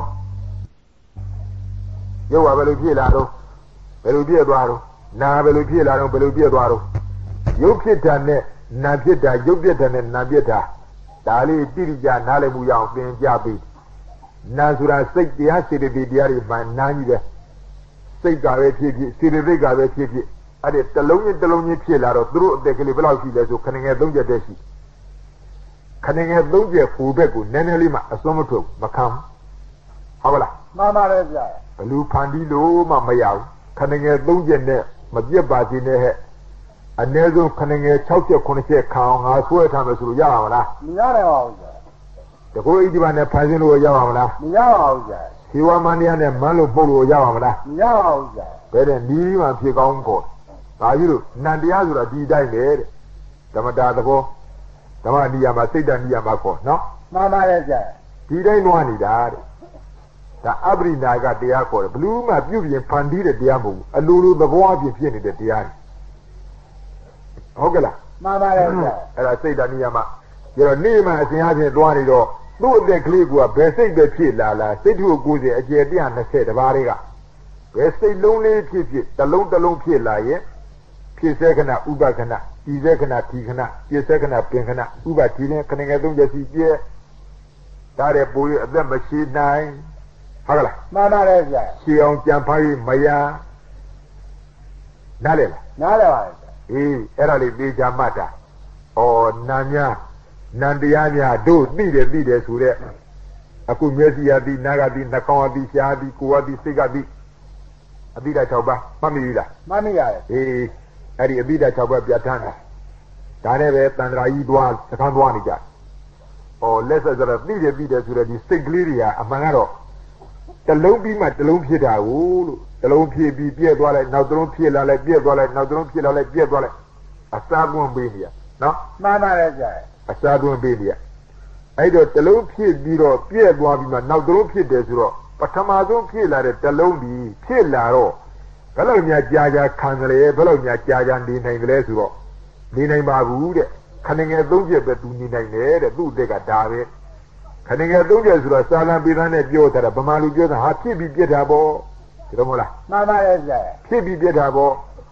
ရုပ်ကဘယ်လိုဖြစ်လာတော့ဘယ်လိုပြည့်သွားတော့နာဘယ်လိုဖြစ်လာတော့ဘယ်လိုပြည့်သွားတော့ရုပ်ဖြစ်တာနဲ့နာဖြစ်တာရုပ်ပြက်တာနဲ့နာပြက်တာဒါလေးတိတိကျနားလည်မှုရအောင်သင်ကြပေးနာဆိုတာစိတ်တရားစေတသိက်တရားတွေမှနားကြီးပဲစိတ်ကပဲဖြစ်ဖြစ်စေတသိက်ကပဲဖြစ်ဖြစ်အဲ့ဒီတလုံးချင်းတလုံးချင်းဖြစ်လာတော့သူတို့အသက်ကလေးဘယ်လောက်ရှိလဲဆိုခဏငယ်သုံးချက်တည်းရှိခဏငယ်သုံးချက်ဖူဘက်ကိုနည်းနည်းလေးမှအစွန်းမထုတ်မခံဟုတ်ပါလားမှန်ပါတယ်ဗျာဘလူဖန်တီးလို့မှမရဘူးခဏငယ်သုံးချက်နဲ့မပြတ်ပါစေနဲ့ဟဲ့အနည်းဆုံးခဏငယ်၆ချက်ခုနှစ်ချက်ခံအောင်ငါဆွဲထားမယ်ဆိုလို့ရပါမလားမရနိုင်ပါဘူးဗျာတကူဣတိပါနဲ့ဖန်ဆင်းလို့ရအောင်မလားမရပါဘူးဗျာဇီဝမန္တရားနဲ့မန်းလို့ပုတ်လို့ရအောင်မလားမရပါဘူးဗျာဘယ်တဲ့နီးမှဖြစ်ကောင်းခေါ်ဒါကြီးလို့နန္တရားဆိုတာဒီတိုင်းပဲတဲ့ဓမ္မတာသဘောဓမ္မနိယာမစိတ်တနိယာမခေါ်နော်မှန်ပါတယ်ဗျာဒီတိုင်းနွားနေတာတဲ့ဒါအပရိနာကတရားခေါ်တယ်ဘလူးမှပြုပြင်ဖန်တီးတဲ့တရားမဟုတ်ဘူးအလိုလိုသဘောအပြင်ဖြစ်နေတဲ့တရားဟုတ်ကဲ့လားမှန်ပါတယ်ဗျာအဲ့ဒါစိတ်တနိယာမကျတော့နေ့မှအစဉ်အချင်းသွားနေတော့သူ့အသက်ကလေးကဘယ်စိတ်ပဲဖြစ်လာလားစိတ်ထုကိုယ်စီအကျယ်one hundred twentyတပါးတွေကဘယ်စိတ်လုံးလေးဖြစ်ဖြစ်တစ်လုံးတစ်လုံးဖြစ်လာရင်ဖြစ်စေခဏဥပခဏဤစေခဏဒီခဏပြည့်စေခဏပင်ခဏဥပဒီနဲ့ခဏငယ်သုံးချက်စီပြည့်ဒါတဲ့ပိုးရအသက်မရှိနိုင်ဟုတ်ကလားမှန်ပါတယ်ဗျာရှင်းအောင်ကြံဖားပြီးမရနားလေလားနားလေပါဗျာအေးအဲ့ဒါလေးသိချာမှတ်တာဩနာများနန္တရားများတို့သိတယ်သိတယ်ဆိုတဲ့အခုမျက်စိရသည်နားကသည်နှာခေါင်းရသည်ရှားသည်ကိုယ်ရသည်စိတ်ကသည်အပိဓာ၆ပါးမှတ်မိပြီလားမှတ်မိရတယ်အေးအဲ့ဒီအပိဓာ၆ပါးပြဋ္ဌာန်းတာဒါနဲ့ပဲတန်ត្រာကြီးသွားသခန်းသွားနေကြဩလက်ဆက်ဆိုတော့သိတယ်သိတယ်ဆိုတဲ့ဒီစိတ်ကလေးတွေကအမှန်ကတော့တလုံးပြီးမှတလုံးဖြစ်တာကိုလို့တလုံးဖြစ်ပြီးပြည့်သွားလိုက်နောက်တလုံးဖြစ်လာလိုက်ပြည့်သွားလိုက်နောက်တလုံးဖြစ်လာလိုက်ပြည့်သွားလိုက်အစားကွန်းပေးနေရနော်မှန်ပါတယ်ဗျာအစားသွင်းပေးတယ်အဲ့တော့တလုံးဖြစ်ပြီးတော့ပြည့်သွားပြီးမှနောက်တလုံးဖြစ်တယ်ဆိုတော့ပထမဆုံးဖြစ်လာတဲ့တလုံးဒီဖြစ်လာတော့ဘယ်လိုများကြာကြာခံကြလဲဘယ်လိုများကြာကြာနေနိုင်ကြလဲဆိုတော့နေနိုင်ပါဘူးတဲ့ခဏငယ်သုံးချက်ပဲသူနေနိုင်တယ်တဲ့သူ့အတက်ကဒါပဲခဏငယ်သုံးချက်ဆိုတော့စာလံပေသားနဲ့ပြောထားတာဗမာလူပြောတာဟာဖြစ်ပြီးပြစ်တာပေါ့ဒီလိုမဟုတ်လားမှန်ပါတယ်ဗျာဖြစ်ပြီးပြစ်တာပေါ့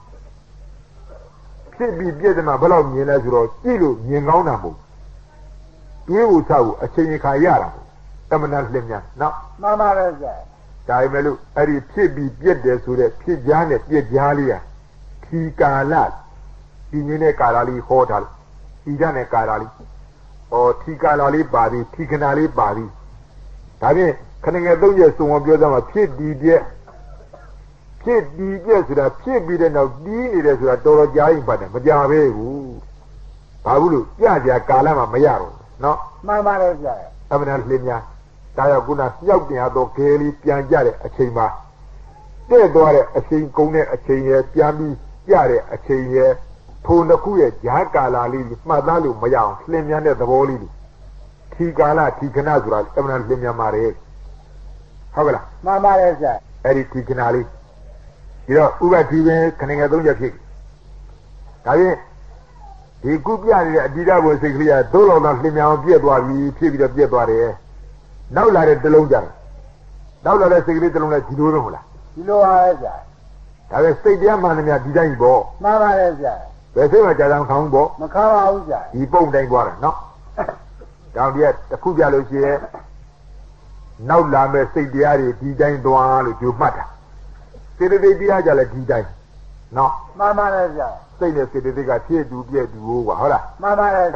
ဖြစ်ပြီးပြစ်တယ်မှာဘယ်လိုမြင်လဲဆိုတော့ကြည့်လို့မြင်ကောင်းတာမဟုတ်တွေးဖို့ဆောက်အချိန်ခါရတာတမနာလင်းများနော်မှန်ပါတယ်ဗျာဒါပေမဲ့လို့အဲ့ဒီဖြစ်ပြီးပြက်တယ်ဆိုတဲ့ဖြစ်ကြားနဲ့ပြက်ကြားလေးဟာခီကာလဒီနည်းနဲ့ကာလလေးဟောထားတယ်ဒီကြနဲ့ကာလလေးဟောထီကာလလေးပါပြီးထီခဏလေးပါပြီးဒါဖြင့်ခဏငယ်သုံးရက်စုံအောင်ပြောစမ်းမှာဖြစ်ဒီပြက်ဖြစ်ဒီပြက်ဆိုတာဖြစ်ပြီးတဲ့နောက်တီးနေတယ်ဆိုတာတော်တော်ကြာရင်ပါတယ်မကြပဲဘူးဘာဘူးလို့ပြကြကာလမှာမရတော့နော်မှန်ပါတယ်ဗျာအမှန်တန်လင်းများဒါရောက်ခုနပြောက်တင်ရတော့ခဲလေးပြန်ကြတဲ့အချိန်မှာတဲ့သွားတဲ့အချိန်ကုန်တဲ့အချိန်ရပြန်ပြီးကြတဲ့အချိန်ရထိုတစ်ခုရဲ့ဂျာကာလာလေးမှတ်သားလို့မရအောင်လင်းများတဲ့သဘောလေးထီကာလထီခဏဆိုတာအမှန်တန်လင်းများပါတယ်ဟုတ်ကလားမှန်ပါတယ်ဗျာအဲ့ဒီထီခဏလေးဒီတော့ဥပတိပဲခဏငယ်သုံးချက်ဖြစ်ဒါဖြင့်ဒီကုပြနေတဲ့အတိဒဘုစိတ်ကလေးကသို့တော်တော့လင်းမြောင်ပြည့်သွားပြီဖြစ်ပြီးတော့ပြည့်သွားတယ်နောက်လာတဲ့တလုံးကြတယ်နောက်လာတဲ့စိတ်ကလေးတလုံးလည်းဒီလိုပဲဟုတ်လားဒီလိုပါပဲဗျာဒါပဲစိတ်တရားမှန်တယ်များဒီတိုင်းပေါ့မှန်ပါတယ်ဗျာဘယ်စိတ်မှကြာအောင်ခေါင်းပေါ့မခါပါဘူးဗျာဒီပုံတိုင်းသွားတယ်နော်တောင်တည်းတစ်ခုပြလို့ရှိရဲ့နောက်လာမဲ့စိတ်တရားတွေဒီတိုင်းသွားလို့ကြိုမှတ်တာစေတသိက်တရားကြလည်းဒီတိုင်းနော်မှန်ပါတယ်ဗျာစိတ်နဲ့စေတသိက်ကဖြစ်တူပြည့်တူဟုတ်ပါဟုတ်လားမှန်ပါတယ်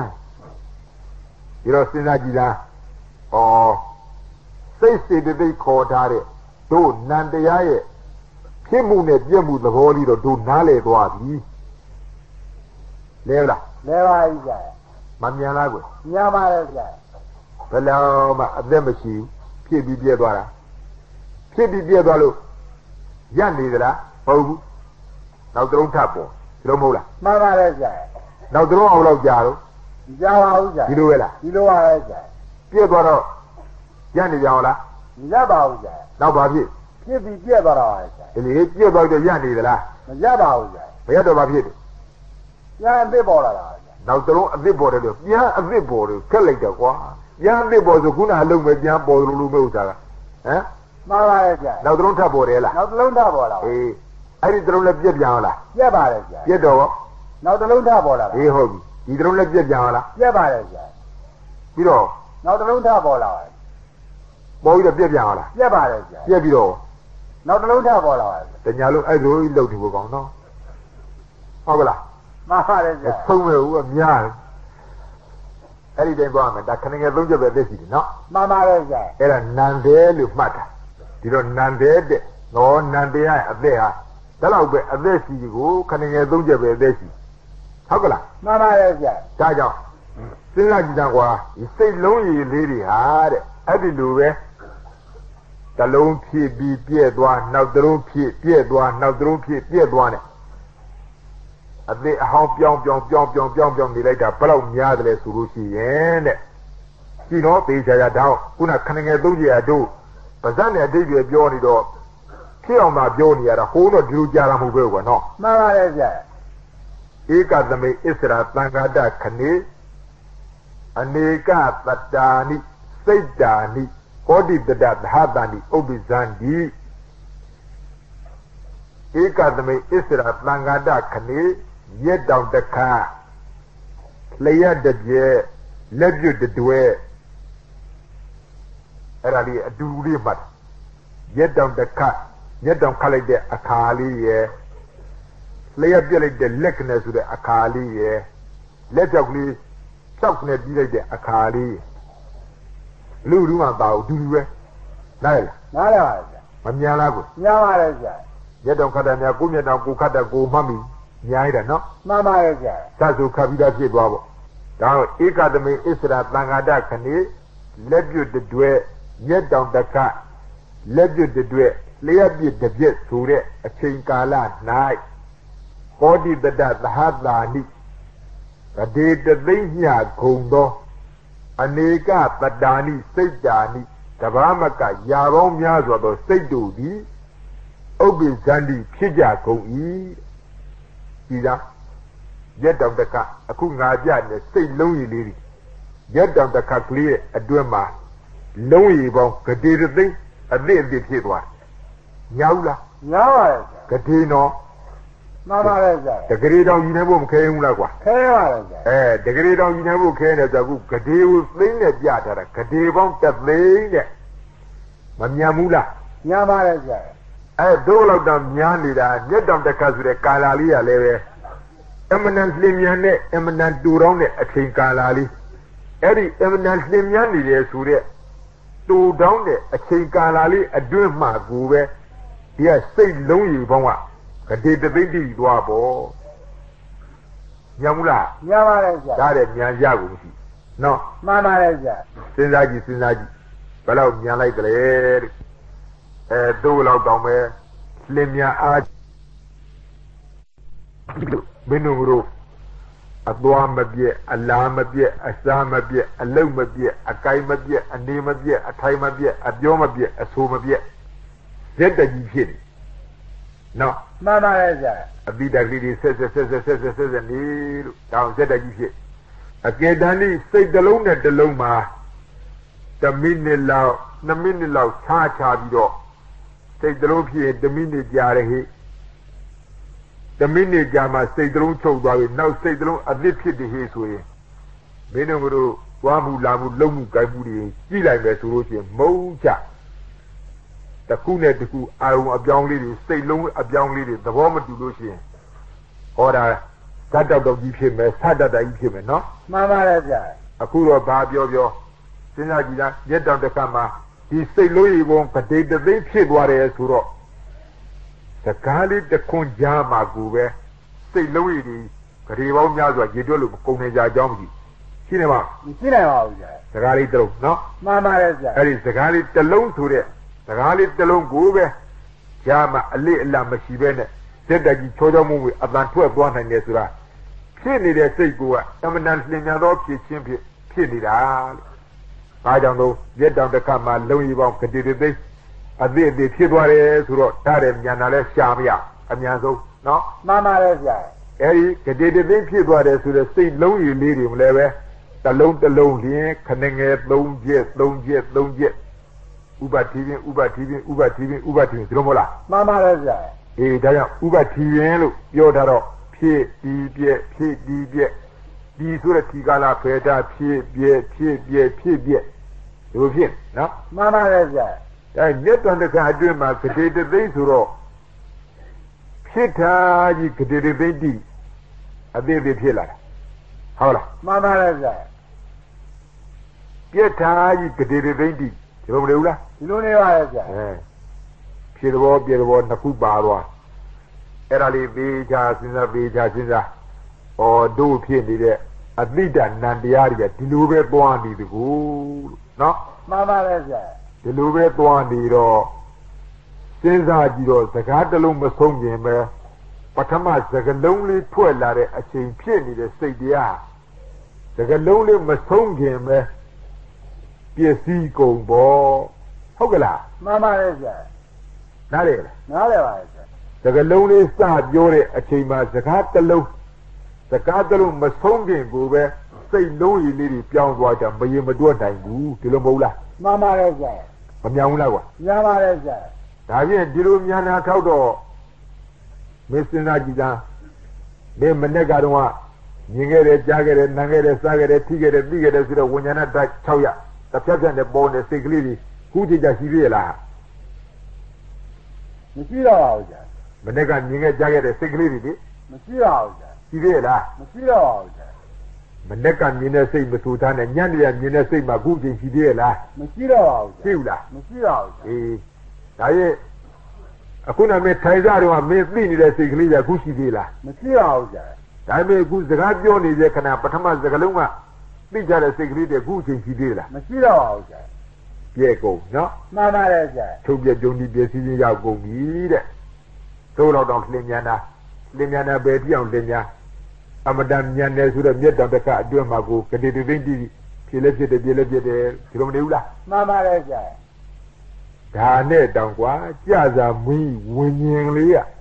ဒီတော့စဉ်းစားကြည့်လားဩစိတ်စေတသိက်ခေါ်ထားတဲ့တို့နန္တရားရဲ့ဖြစ်မှုနဲ့ပြည့်မှုသဘောလေးတော့တို့နားလည်သွားပြီလဲလားလဲပါပြီဗျာမမြန်လားကွယ်မြန်ပါတယ်ဗျာဘယ်လောက်မှအသက်မရှိဘူးဖြစ်ပြီးပြည့်သွားတာဖြစ်ပြီးပြည့်သွားလို့ရနေသလားမဟုတ်ဘူးနောက်တလုံးထပ်ပေါ်ဒီလိုမဟုတ်လားမှန်ပါတယ်ဗျာနောက်တလုံးအောင်လောက်ကြာတော့ကြာပါဘူးဗျာဒီလိုပဲလားဒီလိုပါပဲဗျာပြည့်သွားတော့ရနေကြအောင်လားမရပါဘူးဗျာနောက်ပါဖြစ်ဖြစ်ပြီးပြည့်သွားတော့ဗျာဒီလေပြည့်သွားတော့ရနေသလားမရပါဘူးဗျာမရတော့ပါဖြစ်တယ်ပြန်အသစ်ပေါ်လာတာဗျာနောက်တလုံးအသစ်ပေါ်တယ်လို့ပြန်အသစ်ပေါ်တယ်ခက်လိုက်တော့ကွာပြန်အသစ်ပေါ်ဆိုခုနအလုံးပဲပြန်ပေါ်လို့လို့မဟုတ်တာကဟမ်မှန်ပါရဲ့ဗျာနောက်တလုံးထပ်ပေါ်တယ်လားနောက်တလုံးထပ်ပေါ်လာပါအေးအဲ့ဒီတလုံးလည်းပြက်ပြန်အောင်လားပြက်ပါတယ်ဗျာပြက်တော့နောက်တလုံးထပ်ပေါ်လာပါအေးဟုတ်ပြီဒီတလုံးလည်းပြက်ပြန်အောင်လားပြက်ပါတယ်ဗျာပြီးတော့နောက်တလုံးထပ်ပေါ်လာပါတယ်ပေါ်ပြီးတော့ပြက်ပြန်အောင်လားပြက်ပါတယ်ဗျာပြက်ပြီးတော့နောက်တလုံးထပ်ပေါ်လာပါတယ်တညာလုံးအဲ့လိုလှုပ်နေဖို့ကောင်းနော်ဟုတ်ကလားမှန်ပါတယ်ဗျာဆုံးမဲ့ဦးအများတယ်အဲ့ဒီတိုင်းသွားမယ်ဒါခဏငယ်သုံးချက်ပဲသိရှိတယ်နော်မှန်ပါတယ်ဗျာအဲ့ဒါနန္ဒေလို့မှတ်တာဒီတော့နန္ဒေတဲ့နော်နန္ဒေရဲ့အသက်ဟာဒါတော့ပဲအသက်ရှိကိုခဏငယ်သုံးချက်ပဲအသက်ရှိဟုတ်ကလားမှန်ပါတယ်ဗျာဒါကြောင့်စဉ်းစားကြည့်တော့ကွာဒီစိတ်လုံးရည်လေးတွေဟာတဲ့အဲ့ဒီလိုပဲတလုံးဖြစ်ပြီးပြည့်သွားနောက်တလုံးဖြစ်ပြည့်သွားနောက်တလုံးဖြစ်ပြည့်သွားတယ်အသေးအဟောင်းပြောင်းပြောင်းပြောင်းပြောင်းပြောင်းပြောင်းနေလိုက်တာဘယ်လောက်များတယ်လဲဆိုလို့ရှိရင်တဲ့ဒီတော့သေချာချာတော့ခုနခဏငယ်သုံးကြီးအတို့ပါဇက်နဲ့အတိတ်တွေပြောနေတော့ဖြစ်အောင်သာပြောနေရတာဟိုးတော့ဒီလိုကြာတာမဟုတ်ပဲကွာနော်မှန်ပါတယ်ဗျာဧကသမိဣစရာသံဃာတခဏေအနေကတတ္တာနိစိတ်တာနိကောတိတတသဟတာနိဥပ္ပိဇန္တိဧကသမိဣစရာသံဃာတခဏေရက်တောင်တခါလျက်တပြဲလက်ပြုတ်တွဲအဲ့ဒါလေးအတူလေးမှတ်ရက်တောင်တခါရက်တောင်ခတ်လိုက်တဲ့အခါလေးရယ်လျက်ပြက်လိုက်တဲ့လက်ကနေဆိုတဲ့အခါလေးရယ်လက်ကြောက်ကလေးဖြောက်နေပြီးလိုက်တဲ့အခါလေးလူလူမှပါဘူးဒူဒူပဲနားရလားနားရပါဗျာမမြန်လားကိုညားပါတယ်ဗျာရက်တောင်ခတ်တယ်များကိုမျက်တောင်ကိုခတ်တယ်ကိုမှတ်မိညားရတာနော်မှန်ပါတယ်ဗျာသတ်ဆိုခတ်ပြီးသားဖြစ်သွားပေါ့ဒါတော့ဧကသမိဣစရာသံဃာတခဏေလက်ပြုတ်တွဲရက်တောင်တခလက်ပြုတ်တွဲလျက်ပြစ်တစ်ပြက်ဆိုတဲ့အချိန်ကာလ၌ကောတိတတသဟတာနိကတိတသိမ့်ညဂုံသောအနေကတတ္တာနိစိတ်တာနိတဘာမကရာပေါင်းများစွာသောစိတ်တို့သည်ဥပ္ပိဇန္တိဖြစ်ကြကုန်၏ဒီသာရက်တောင်တခအခုငါပြတဲ့စိတ်လုံးရည်လေးတွေရက်တောင်တခကလေးရဲ့အတွင်းမှာလုံးရည်ပေါင်းကတိတသိမ့်အသည့်အသည့်ဖြစ်သွားညာဘူးလားညာပါရဲ့ကတိနော်မှန်ပါရဲ့ဗျာတကယ်တော့ယူနေဖို့မခဲဘူးလားကွာခဲပါရဲ့ဗျာအဲတကယ်တော့ယူနေဖို့ခဲတယ်ဆိုအခုကတိကိုသိမ့်နဲ့ပြထားတာကတိပေါင်းတစ်သိမ့်နဲ့မမြန်ဘူးလားညာပါရဲ့ဗျာအဲတို့လောက်တော့များနေတာမြတ်တောင်တခါဆိုတဲ့ကာလာလေးရလဲပဲအမနန်လင်းမြန်နဲ့အမနန်တူတောင်းတဲ့အချိန်ကာလာလေးအဲ့ဒီအမနန်လင်းမြန်နေတယ်ဆိုတဲ့တူတောင်းတဲ့အချိန်ကာလာလေးအတွင်းမှာကိုပဲဒီကစိတ်လုံးရည်ပေါင်းကကတိတသိမ့်တည်သွားပေါ့ညာဘူးလားညာပါရဲ့ဗျာဒါတဲ့ညာရကုန်ရှိနော်မှန်ပါရဲ့ဗျာစဉ်းစားကြည့်စဉ်းစားကြည့်ဘယ်လောက်ညာလိုက်ကြလဲတဲ့အဲတို့လောက်တောင်းပဲလင်းမြန်အားဘင်းတို့အသွားမပြည့်အလားမပြည့်အစားမပြည့်အလုတ်မပြည့်အကိုင်းမပြည့်အနေမပြည့်အထိုင်မပြည့်အပြောမပြည့်အဆိုမပြည့်ဇက်တကြီးဖြစ်နေနော်မှန်ပါရဲ့ဗျာအပိဓာကလေးတွေဆက်ဆက်ဆက်ဆက်ဆက်ဆက်ဆက်နေလို့တောင်းဇက်တကြီးဖြစ်အကယ်တမ်းလေးစိတ်တစ်လုံးနဲ့တစ်လုံးမှာတစ်မိနစ်လောက်နှစ်မိနစ်လောက်ခြားခြားပြီးတော့စိတ်တစ်လုံးဖြစ်ရင်တစ်မိနစ်ကြာတယ်ဟိတစ်မိနစ်ကြာမှစိတ်တစ်လုံးချုပ်သွားပြီနောက်စိတ်တစ်လုံးအသစ်ဖြစ်တယ်ဟိဆိုရင်မင်းတို့တို့သွားမှုလာမှုလုံမှုကြိုက်မှုတွေကြည့်လိုက်မယ်ဆိုလို့ရှိရင်မုန်းချတခုနဲ့တခုအာရုံအပြောင်းလေးတွေစိတ်လုံးအပြောင်းလေးတွေသဘောမတူလို့ရှိရင်ဟောတာဇတ်တောက်တောက်ကြီးဖြစ်မယ်ဆတ်တတ်ကြီးဖြစ်မယ်နော်မှန်ပါတယ်ဗျာအခုတော့ဘာပြောပြောစဉ်းစားကြည့်လားရက်တောက်တစ်ခါမှာဒီစိတ်လုံးရေပုံကတိတသိမ့်ဖြစ်သွားတယ်ဆိုတော့စကားလေးတစ်ခွန်းကြားမှာကိုပဲစိတ်လုံးရည်ဒီဂရေပေါင်းများစွာရေတွက်လို့ကုန်နေကြအကြောင်းမရှိရှိနေပါမရှိနိုင်ပါဘူးဗျာစကားလေးတစ်လုံးနော်မှန်ပါတယ်ဗျာအဲ့ဒီစကားလေးတစ်လုံးဆိုတဲ့စကားလေးတစ်လုံးကိုပဲကြားမှာအလေးအလတ်မရှိပဲနဲ့စက်တကြီးချောချောမုံမွေအတန်ထွက်သွားနိုင်တယ်ဆိုတာဖြစ်နေတဲ့စိတ်ကအမှန်တန်လင်ညာသောဖြစ်ချင်းဖြစ်ဖြစ်နေတာလို့အားကြောင့်လို့ရက်တောင်တစ်ခါမှလုံရီပေါင်းကတိတိသိအသေးအသေးဖြစ်သွားတယ်ဆိုတော့ဒါတဲ့မြန်တာလဲရှာမရအမြန်ဆုံးနော်မှန်ပါတယ်ဗျာအဲဒီကတိတိသိဖြစ်သွားတယ်ဆိုတော့စိတ်လုံးရီလေးတွေမလဲပဲတစ်လုံးတစ်လုံးလျင်ခဏငယ်သုံးချက်သုံးချက်သုံးချက်ဥပတိပင်ဥပတိပင်ဥပတိပင်ဥပတိပင်ဒီလိုမဟုတ်လားမှန်ပါတယ်ဗျာအေးဒါကြောင့်ဥပတိပင်လို့ပြောထားတော့ဖြစ်ဒီပြက်ဖြစ်ဒီပြက်ဒီဆိုတဲ့ဒီကာလဖေတာဖြစ်ပြက်ဖြစ်ပြက်ဖြစ်ပြက်ဒီလိုဖြစ်နော်မှန်ပါတယ်ဗျာအဲမြတ်တန်တခါအတွင်းမှာကတိတသိမ့်ဆိုတော့ဖြစ်တာကြီးကတိတသိမ့်တိအသေးသေးဖြစ်လာတာဟုတ်လားမှန်ပါတယ်ဗျာပြက်တာကြီးကတိတသိမ့်တိဒီလိုမလဲဘူးလားဒီလိုနေပါရဲ့ဗျာအဲဖြစ်တော်ပြက်တော်နှစ်ခုပါသွားအဲ့ဒါလေးပေးချာစဉ်းစားပေးချာစဉ်းစားဩတို့ဖြစ်နေတဲ့အအတိတ်နန္တရားတွေကဒီလိုပဲသွားနေတကူနော်မှန်ပါတယ်ဗျာဒီလိုပဲသွားနေတော့စဉ်းစားကြည့်တော့စကားတစ်လုံးမဆုံးခင်ပဲပထမစကားလုံးလေးထွက်လာတဲ့အချိန်ဖြစ်နေတဲ့စိတ်တရားစကားလုံးလေးမဆုံးခင်ပဲပျက်စီးကုန်ပေါ့ဟုတ်ကလားမှန်ပါတယ်ဗျာနားလေလားနားလေပါဗျာစကားလုံးလေးစပြောတဲ့အချိန်မှာစကားတစ်လုံးစကားတစ်လုံးမဆုံးခင်ကိုပဲစိတ်လုံးရည်လေးတွေပြောင်းသွားကြမရင်မတွက်နိုင်ဘူးဒီလိုမဟုတ်လားမှန်ပါတယ်ဗျာမမြောင်ဘူးလားကွာမြောင်ပါတယ်ဗျာဒါဖြင့်ဒီလိုမြန်နာထောက်တော့မင်းစဉ်းစားကြည့်သားမင်းမနေ့ကတော့မြင်ခဲ့တယ်ကြားခဲ့တယ်နားခဲ့တယ်စားခဲ့တယ်ထိခဲ့တယ်ပြီးခဲ့တယ်ဆိုတော့ဝิญญาณဓာတ်၆ရက်တစ်ဖြတ်ဖြတ်နဲ့ပေါ်နေစိတ်ကလေးတွေခုကြည့်ကြရှိသေးလားမရှိတော့ပါဘူးဗျာမနေ့ကမြင်ခဲ့ကြားခဲ့တဲ့စိတ်ကလေးတွေလေမရှိတော့ဘူးဗျာရှိသေးလားမရှိတော့ပါဘူးဗျာမနေ့ကမြင်တဲ့စိတ်မဆူသားနဲ့ညနေရမြင်တဲ့စိတ်မှာခုချိန်ရှိသေးလားမရှိတော့ပါဘူးရှိဘူးလားမရှိတော့ဘူးအေးဒါရဲ့အခုနမေထိုင်စားတော့မင်းသိနေတဲ့စိတ်ကလေးကအခုရှိသေးလားမရှိတော့ဘူးဗျာဒါပေမဲ့အခုစကားပြောနေတဲ့ခဏပထမစကားလုံးကသိကြတဲ့စိတ်ကလေးတွေအခုချိန်ရှိသေးလားမရှိတော့ပါဘူးဗျာပြဲကုန်နော်မှန်ပါတယ်ဗျာထုတ်ပြကြုံဒီပြည့်စည်ခြင်းရောက်ကုန်ပြီတဲ့သို့တော့တော့လင်းမြန်တာလင်းမြန်တာပဲပြောင်းလင်းမြန်အမတန်မြန်တယ်ဆိုတော့မြတ်တော်တက္ကအတွင်းမှာကိုကတိတိသိမ့်တိဖြည့်လက်ဖြစ်တယ်ပြည့်လက်ဖြစ်တယ်ဒီလိုမနေဘူးလားမှန်ပါတယ်ဗျာဒါနဲ့တောင်ကွာကြစာမင်းဝิญဉ်လေးอ่ะ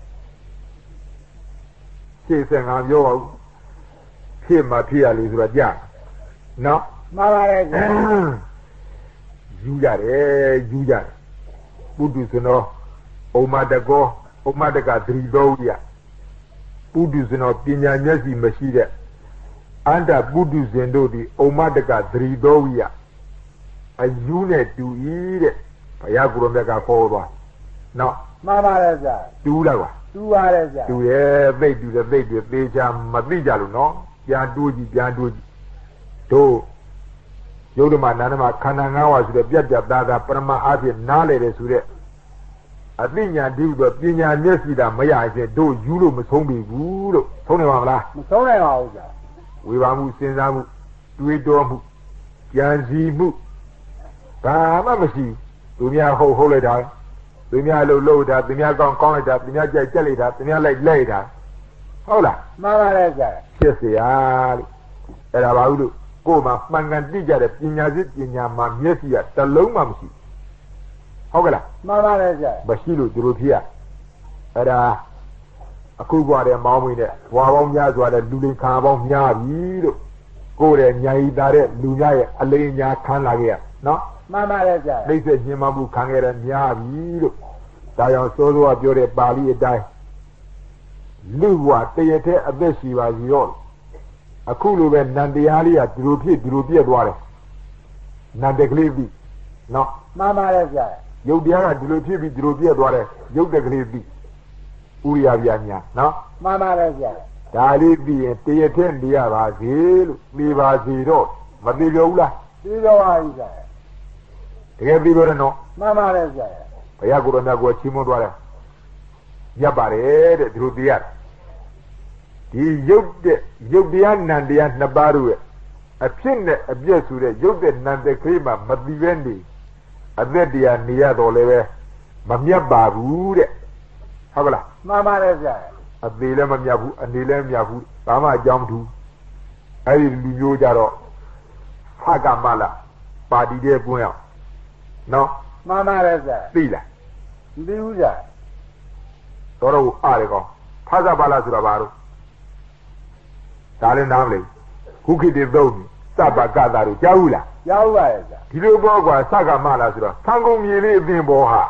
ရှင်းစင်ငါပြောပါဦးဖြစ်မှာဖြစ်ရလို့ဆိုတော့ကြာနော်မှန်ပါတယ်ဗျာယူရတယ်ယူရတယ်ပုဒ္ဓစနောဩမတကောဩမတကသတိတော်ရပုဒ္ဓစနောပညာမျက်စိမရှိတဲ့အန္တပုဒ္ဓဇင်တို့ဒီဩမတကသတိတော်ရအယူနဲ့တူဤတဲ့ဘုရားကိုယ်တော်မြတ်ကခေါ်သွားနော်မှန်ပါတယ်ဗျာတူလားကွာတူပါတယ်ဗျာတူရဲ့သိတူတယ်သိတယ်သေချာမသိကြလို့နော်ပြန်တိုးကြည့်ပြန်တိုးကြည့်တို့ယုတ်ဓမ္မနာဓမ္မခန္ဓာ၅ပါးဆိုတဲ့ပြတ်ပြတ်သားသားပရမအားဖြင့်နားလေတယ်ဆိုတဲ့အသိဉာဏ်တည်းဆိုပညာမျက်စိသာမရရင်တို့ယူလို့မဆုံးပြီဘူးလို့ဆုံးနိုင်ပါမလားမဆုံးနိုင်ပါဘူးဗျာဝေဘာမှုစဉ်းစားမှုတွေးတောမှုကြံစည်မှုဘာမှမရှိသူများဟုတ်ဟုတ်လိုက်တာသူများလှုပ်လှုပ်တာသူများကောင်းကောင်းလိုက်တာသူများကြိုက်ကြက်လိုက်တာသူများလိုက်လိုက်တာဟုတ်လားမှန်ပါတယ်ဗျာဖြစ်เสียလို့အဲ့ဒါဘာလို့လို့ကိုယ်မှာမှန်ကန်သိကြတဲ့ပညာစစ်ပညာမှာမျက်စိကတလုံးမှမရှိဟုတ်ကဲ့လားမှန်ပါတယ်ဗျာမရှိလို့သူတို့ဖြစ်ရအဲ့ဒါအခုဘွားတဲ့မောင်းမင်းနဲ့ဘွားပေါင်းများစွာတဲ့လူလိန်ခါပေါင်းများပြီလို့ကိုယ်ရဲ့ညာဤသားတဲ့လူများရဲ့အလေးညာခံလာခဲ့ရနော်မှန်ပါတယ်ဗျာနှိမ့်ဆက်ညင်မမှုခံခဲ့ရများပြီလို့ဒါကြောင့်စိုးစိုးကပြောတဲ့ပါဠိအတိုင်းလူဘွားတရတဲ့အသက်ရှိပါစီရောအခုလိုပဲနန္တရားလေးကဒီလိုဖြစ်ဒီလိုပြည့်သွားတယ်နန္တကလေးပြီနော်မှန်ပါတယ်ဗျာရုပ်တရားကဒီလိုဖြစ်ပြီးဒီလိုပြည့်သွားတယ်ရုပ်တကလေးပြီဥရိယဗျာညာနော်မှန်ပါတယ်ဗျာဒါလေးပြီးရင်တရတဲ့နေရပါစေလို့ပြီးပါစီတော့မသိကြဘူးလားသိတော့ပါပြီဗျာတကယ်ပြီးတော့နော်မှန်ပါတယ်ဗျာဘုရားကိုယ်တော်မြတ်ကိုချီးမွမ်းသွားတယ်ရပ်ပါတယ်တဲ့ဒီလိုတရားဒီရုပ်တဲ့ရုပ်တရားနံတရားနှစ်ပါးတို့ရဲ့အဖြစ်နဲ့အပြည့်ဆိုတဲ့ရုပ်တဲ့နံတဲ့ခေးမှာမသိပဲနေအသက်တရားနေရတော့လည်းပဲမမြတ်ပါဘူးတဲ့ဟုတ်ကလားမှန်ပါတယ်ဗျာအသေးလည်းမမြတ်ဘူးအနေလည်းမမြတ်ဘူးဘာမှအကြောင်းမထူးအဲ့ဒီလူမျိုးကြတော့ဖကမလာပါတီတဲ့ပွင့်အောင်နော်မှန်ပါတယ်ဗျာသိလားမသိဘူးဗျာတော်တော့အားရကောဖကပါလာဆိုတာဘာလို့ဒါလည်းနားမလဲခုခေတ်တည်းသုံးစပကတာတို့ကြားဘူးလားကြားဘူးပါရဲ့ဗျာဒီလိုပေါ့ကွာစကမလာဆိုတော့သံကုန်မြေလေးအပင်ပေါ်ဟာ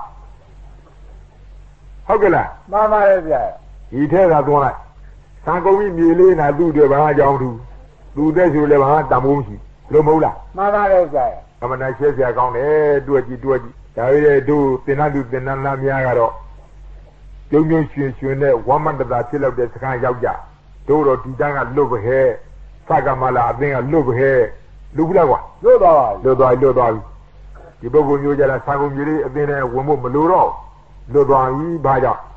ဟုတ်ကဲ့လားမှန်ပါတယ်ဗျာဒီထဲကသွန်းလိုက်သံကုန်ကြီးမြေလေးနာသူ့တွေဘာအကြောင်းထူသူ့တဲ့ဆိုလည်းဘာတံမိုးရှိလို့မဟုတ်လားမှန်ပါတယ်ဗျာအမနာရှက်စရာကောင်းတယ်တွက်ကြည့်တွက်ကြည့်ဒါပေမဲ့တို့သင်္နသူသင်္နလားများကတော့ပြုံးပြုံးရွှင်ရွှင်နဲ့ဝမ်းမတ္တတာဖြစ်လောက်တဲ့စကားရောက်ကြတို့တော့ဒီတန်းကလွတ်ပဲဟဲ့စကမလာအသင်းကလွတ်ပဲဟဲ့လူဘူးလားကွာလွတ်သွားပါလွတ်သွားလွတ်သွားပြီဒီပုဂ္ဂိုလ်မျိုးကြတာဆံကုန်ကြီးလေးအသင်းနဲ့ဝင်ဖို့မလိုတော့လွတ်သွားပြီဘာကြောင့်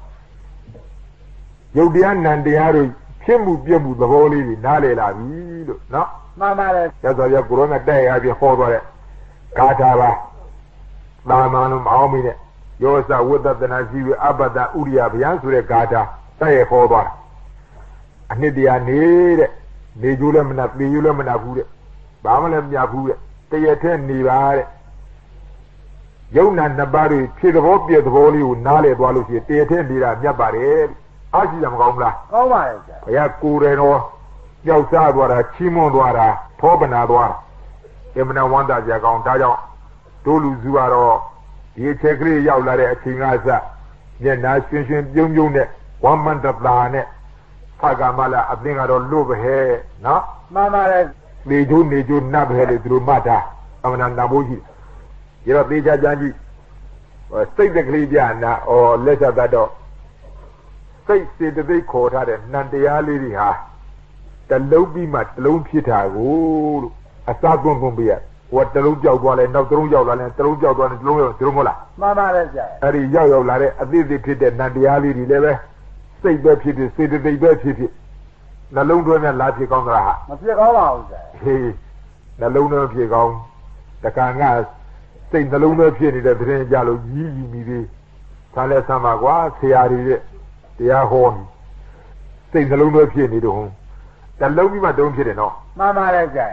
ရုပ်တရားနံတရားတို့ဖြစ်မှုပြည့်မှုသဘောလေးတွေနားလည်လာပြီလို့နော်မှန်ပါတယ်ရသော်ရကိုရောနဲ့တဲ့ရပြီးဟောသွားတဲ့ဂါထာပါသာမန်လို့မအောင်မိနဲ့ယောသဝိသတနာစီဝအပတ္တဥရိယဗျာဆိုတဲ့ဂါထာတဲ့ရဟောသွားတာအနှစ်တရာနေတဲ့နေကျိုးလည်းမနာပြေကျိုးလည်းမနာဘူးတဲ့ဘာမှလည်းမပြဘူးတဲ့တရထဲနေပါတဲ့ယုံနာနှစ်ပါးတွေဖြစ်သဘောပြည့်သဘောလေးကိုနားလည်သွားလို့ရှိရင်တရထဲနေတာမြတ်ပါတယ်အားရှိတယ်မကောင်းဘူးလားကောင်းပါရဲ့ဆရာဘုရားကိုယ်တယ်တော့ကြောက်စားသွားတာချီးမွမ်းသွားတာထောပနာသွားတာအမှန်တဝန္တာကြကောင်းဒါကြောင့်တို့လူစုကတော့ဒီအချက်ကလေးရောက်လာတဲ့အချိန်ကစမျက်နှာရွှင်ရွှင်ပြုံးပြုံးနဲ့ဝမ်းမန္တတာနဲ့ဖကမလာအသင်ကတော့လို့ပဲနော်မှန်ပါတယ်နေကျိုးနေကျိုးနတ်ပဲလေသူတို့မှတ်တာအမှန်တန်ဖို့ရှိရတော့သေချာကြမ်းကြည့်စိတ်တကလေးပြနာဩလက်ဆက်တတ်တော့စိတ်စေတသိက်ခေါ်ထားတဲ့နန္တရားလေးတွေဟာတလုံးပြီးမှတလုံးဖြစ်တာကိုလို့အစာကွန်းကွန်းပြရဟိုတလုံးကြောက်သွားလဲနောက်တလုံးရောက်လာလဲတလုံးကြောက်သွားတယ်တလုံးရောက်ဒီလိုမဟုတ်လားမှန်ပါတယ်ဆရာအဲ့ဒီရောက်ရောက်လာတဲ့အသေးသေးဖြစ်တဲ့နန္တရားလေးတွေလည်းပဲစိတ်ပဲဖြစ်ဖြစ်စေတသိက်ပဲဖြစ်ဖြစ်နှလုံးသွင်းနဲ့လာဖြစ်ကောင်းသလားဟာမဖြစ်ကောင်းပါဘူးဆရာဟေးနှလုံးသွင်းဖြစ်ကောင်းတခါငါစိတ်နှလုံးသွင်းဖြစ်နေတဲ့သတင်းကြလို့ကြီးကြီးမိသေးဒါလည်းဆမ်းပါကွာဆရာတွေတဲ့တရားဟောနေစိတ်နှလုံးသွင်းဖြစ်နေတော့တလုံးပြီးမှတုံးဖြစ်တယ်နော်မှန်ပါတယ်ဆရာ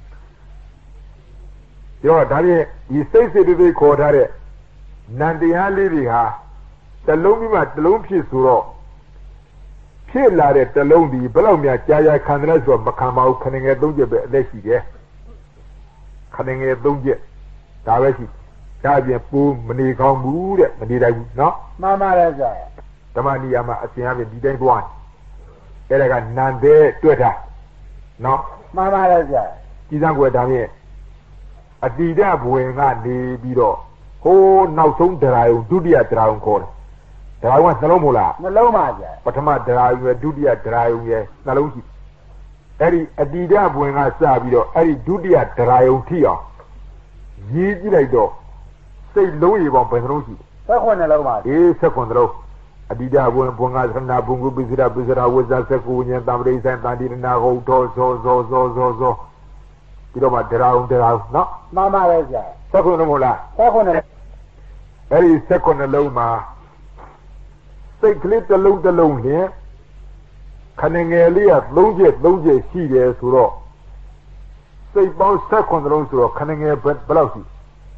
ပြောဒါဖြင့်ဒီစိတ်စေတသိက်ခေါ်ထားတဲ့နန္တရားလေးတွေဟာတလုံးပြီးမှတလုံးဖြစ်ဆိုတော့ဖြစ်လာတဲ့တလုံးဒီဘယ်လောက်များကြာကြာခံတယ်ဆိုတော့မခံပါဘူးခဏငယ်သုံးချက်ပဲအသက်ရှိတယ်ခဏငယ်သုံးချက်ဒါပဲရှိဒါပြင်ပူမနေကောင်းဘူးတဲ့မနေနိုင်ဘူးနော်မှန်ပါတယ်ဆရာဓမ္မနိယာမအစဉ်အပြင်ဒီတိုင်းသွားတယ်အဲ့ဒါကနန္တဲ့တွေ့တာနော်မှန်ပါတယ်ဆရာကြည်စံကွယ်ဒါဖြင့်အတိဒဘဝင်ကနေပြီးတော့ဟိုးနောက်ဆုံးတရားယုံဒုတိယတရားယုံခေါ်တယ်တရားယုံကနှလုံးမို့လားနှလုံးပါဆရာပထမတရားယုံရဲ့ဒုတိယတရားယုံရဲ့နှလုံးရှိအဲ့ဒီအတိဒဘဝင်ကစပြီးတော့အဲ့ဒီဒုတိယတရားယုံထိအောင်ရေးကြည့်လိုက်တော့စိတ်လုံးရေပေါင်းဘယ်နှလုံးရှိ၁၈နှလုံးပါအေး၁၈နှလုံးအတိဒဘဝင်ဘုံကသရဏဘုံကုပိစရပိစရဝဇ္ဇစကုဉ္ဇံတမရိဆိုင်တန်တိနာဟုတ်တော်ဇောဇောဇောဇောဇောဒီတော့မှတရားအောင်တရားနော်မှန်ပါပဲဆရာ၁၈လုံးမဟုတ်လား၁၈လုံးအဲ့ဒီ၁၈လုံးမှာစိတ်ကလေးတစ်လုံးတစ်လုံးလျင်ခဏငယ်လေးက၃ချက်၃ချက်ရှိတယ်ဆိုတော့စိတ်ပေါင်း၁၈လုံးဆိုတော့ခဏငယ်ဘယ်လောက်ရှိ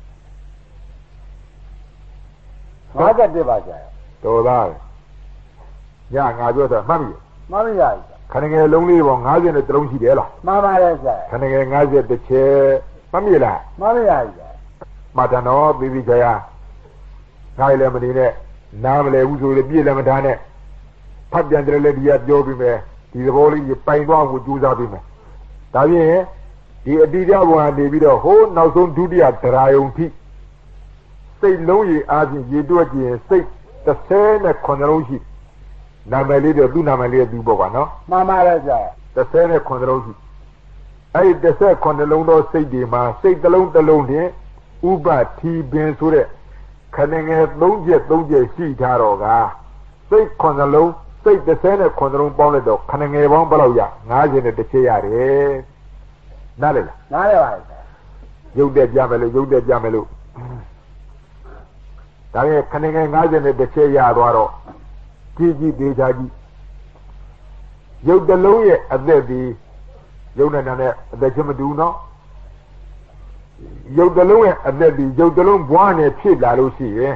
၅၁ပါဆရာတော်သားညငါပြောတာမှတ်ပြီမှတ်ပြီပါခဏငယ်လုံးလေးပေါင်း၅၀နဲ့တစ်လုံးရှိတယ်လားမှန်ပါတယ်ဆရာခဏငယ်၅၀တစ်ချက်မှတ်ပြီလားမှတ်ပြီပါဆရာမှတ်တယ်နော်ပြီးပြီခရငါလည်းမနေနဲ့နားမလဲဘူးဆိုရင်ပြည့်လည်းမထားနဲ့ဖတ်ပြန်တယ်လည်းဒီကပြောပြီးမယ်ဒီသဘောလေးပိုင်သွားဖို့ကြိုးစားပြီးမယ်ဒါဖြင့်ဒီအတိအကျဘဝနေပြီးတော့ဟိုးနောက်ဆုံးဒုတိယတရားယုံထိစိတ်လုံးရည်အားဖြင့်ရေတွက်ကြည့်ရင်စိတ်တစ်ဆယ်နဲ့ခုနှစ်လုံးရှိနာမည်လေးတော့သူ့နာမည်လေးသူ့ပေါ့ကွာနော်မှန်ပါတယ်ဆရာတစ်ဆယ်နဲ့ခုနှစ်လုံးရှိအဲ့ဒီတစ်ဆယ်ခုနှစ်လုံးသောစိတ်တွေမှာစိတ်တစ်လုံးတစ်လုံးနဲ့ဥပထီပင်ဆိုတဲ့ခဏငယ်၃ချက်၃ချက်ရှိထားတော့ကစိတ်ခုနှစ်လုံးစိတ်တစ်ဆယ်နဲ့ခုနှစ်လုံးပေါင်းလိုက်တော့ခဏငယ်ပေါင်းဘယ်လောက်ရ၅၀နဲ့တစ်ချက်ရတယ်နားလေလားနားလေပါဆရာရုပ်တဲ့ပြမယ်လို့ရုပ်တဲ့ပြမယ်လို့ဒါရဲ့ခဏငယ်၅၀နဲ့တစ်ချက်ရသွားတော့ကြည့်ကြည့်သေးချာကြည့်ရုပ်တစ်လုံးရဲ့အသက်ဒီရုပ်နဲ့နာနဲ့အသက်ချင်းမတူနော်ရုပ်တစ်လုံးရဲ့အသက်ဒီရုပ်တစ်လုံးဘွားနဲ့ဖြစ်လာလို့ရှိရင်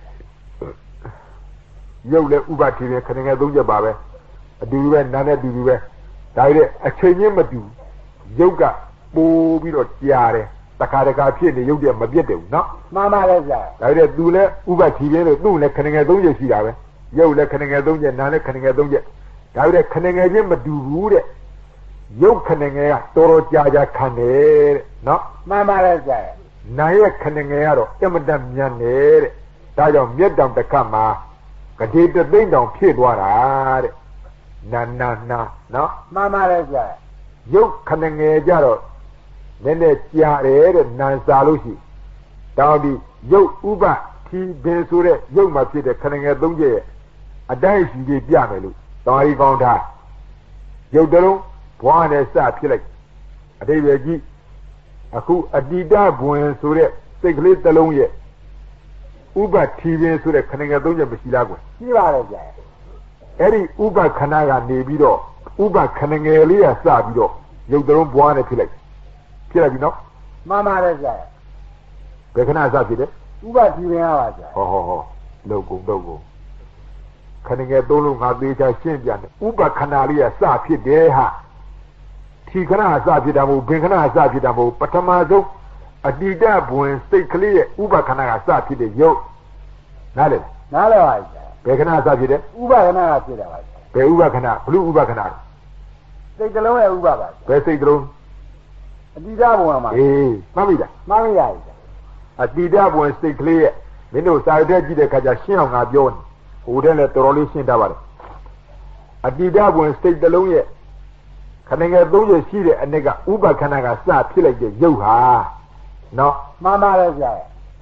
ရုပ်လည်းဥပတိပဲခဏငယ်သုံးချက်ပါပဲအတူတူပဲနာနဲ့အတူတူပဲဒါရဲ့အချိန်ချင်းမတူရုပ်ကပိုးပြီးတော့ကြားတယ်တခါတခါဖြစ်နေရုပ်တည်းမပြတ်တယ်ဘူးနော်မှန်ပါလေဆရာဒါရဲ့သူလည်းဥပတိပဲလို့သူ့လည်းခဏငယ်သုံးချက်ရှိတာပဲရုပ်လည်းခဏငယ်သုံးချက်နာလည်းခဏငယ်သုံးချက်ဒါရဲ့ခဏငယ်ချင်းမတူဘူးတဲ့ရုပ်ခဏငယ်ကတော်တော်ကြာကြာခံတယ်တဲ့နော်မှန်ပါလေဆရာနာရဲ့ခဏငယ်ကတော့အမတန်မြန်တယ်တဲ့ဒါကြောင့်မျက်တောင်တစ်ခါမှာကြေတသိမ့်တောင်ဖြစ်သွားတာတဲ့နာနာနာနော်မှန်ပါလေဆရာရုပ်ခဏငယ်ကြတော့နည်းနည်းကြာတယ်တဲ့နာစားလို့ရှိတောင်းပြီးရုပ်ဥပထီပင်ဆိုတဲ့ရုပ်မှာဖြစ်တဲ့ခဏငယ်သုံးချက်ရဲ့အတိုင်းရှိကြီးပြမယ်လို့တော်ရီကောင်းထားရုပ်တလုံးဘွားနဲ့စဖြစ်လိုက်အတိတ်ပဲကြည့်အခုအတ္တိတဘဝင်ဆိုတဲ့စိတ်ကလေးတစ်လုံးရဲ့ဥပထီပင်ဆိုတဲ့ခဏငယ်သုံးချက်မရှိလားကွယ်ရှိပါတယ်ဗျာအဲ့ဒီဥပခဏကနေပြီးတော့ဥပခဏငယ်လေးကစပြီးတော့ရုပ်တလုံးဘွားနဲ့ဖြစ်လိုက်ဖြစ်လိုက်ပြီနော်မှန်ပါတယ်ဗျာဘယ်ခဏစဖြစ်တယ်ဥပထီပင်ရပါဗျာဟောဟောဟောလုံကုန်တော့ကုန်ခဏငယ်သုံးလုံးငါသေးချာရှင်းပြတယ်ဥပခဏလေးကစဖြစ်တယ်ဟာထီခဏစဖြစ်တာမဟုတ်ဘင်ခဏစဖြစ်တာမဟုတ်ပထမဆုံးအတ္တိတဘဝင်စိတ်ကလေးရဲ့ဥပခဏကစဖြစ်တဲ့ရုပ်နားလေနားလေပါဗျာဘယ်ခဏစဖြစ်တယ်ဥပခဏကဖြစ်တယ်ပါဘယ်ဥပခဏဘလူဥပခဏစိတ်ကလုံးရဲ့ဥပပါဘယ်စိတ်ကလုံးအတ္တိတဘဝင်မှာအေးမှတ်ပြီလားမှတ်ပြီလားအတ္တိတဘဝင်စိတ်ကလေးရဲ့မင်းတို့စာရွက်ထဲကြည့်တဲ့ခါကျရှင်းအောင်ငါပြောနေဟိုတဲ့လည်းတော်တော်လေးရှင်းတတ်ပါတယ်အတ္တိတဘဝင်စိတ်ကလုံးရဲ့ခဏငယ်သုံးချက်ရှိတဲ့အနက်ကဥပခဏကစဖြစ်လိုက်တဲ့ရုပ်ဟာနော်မှန်ပါတယ်ဗျာ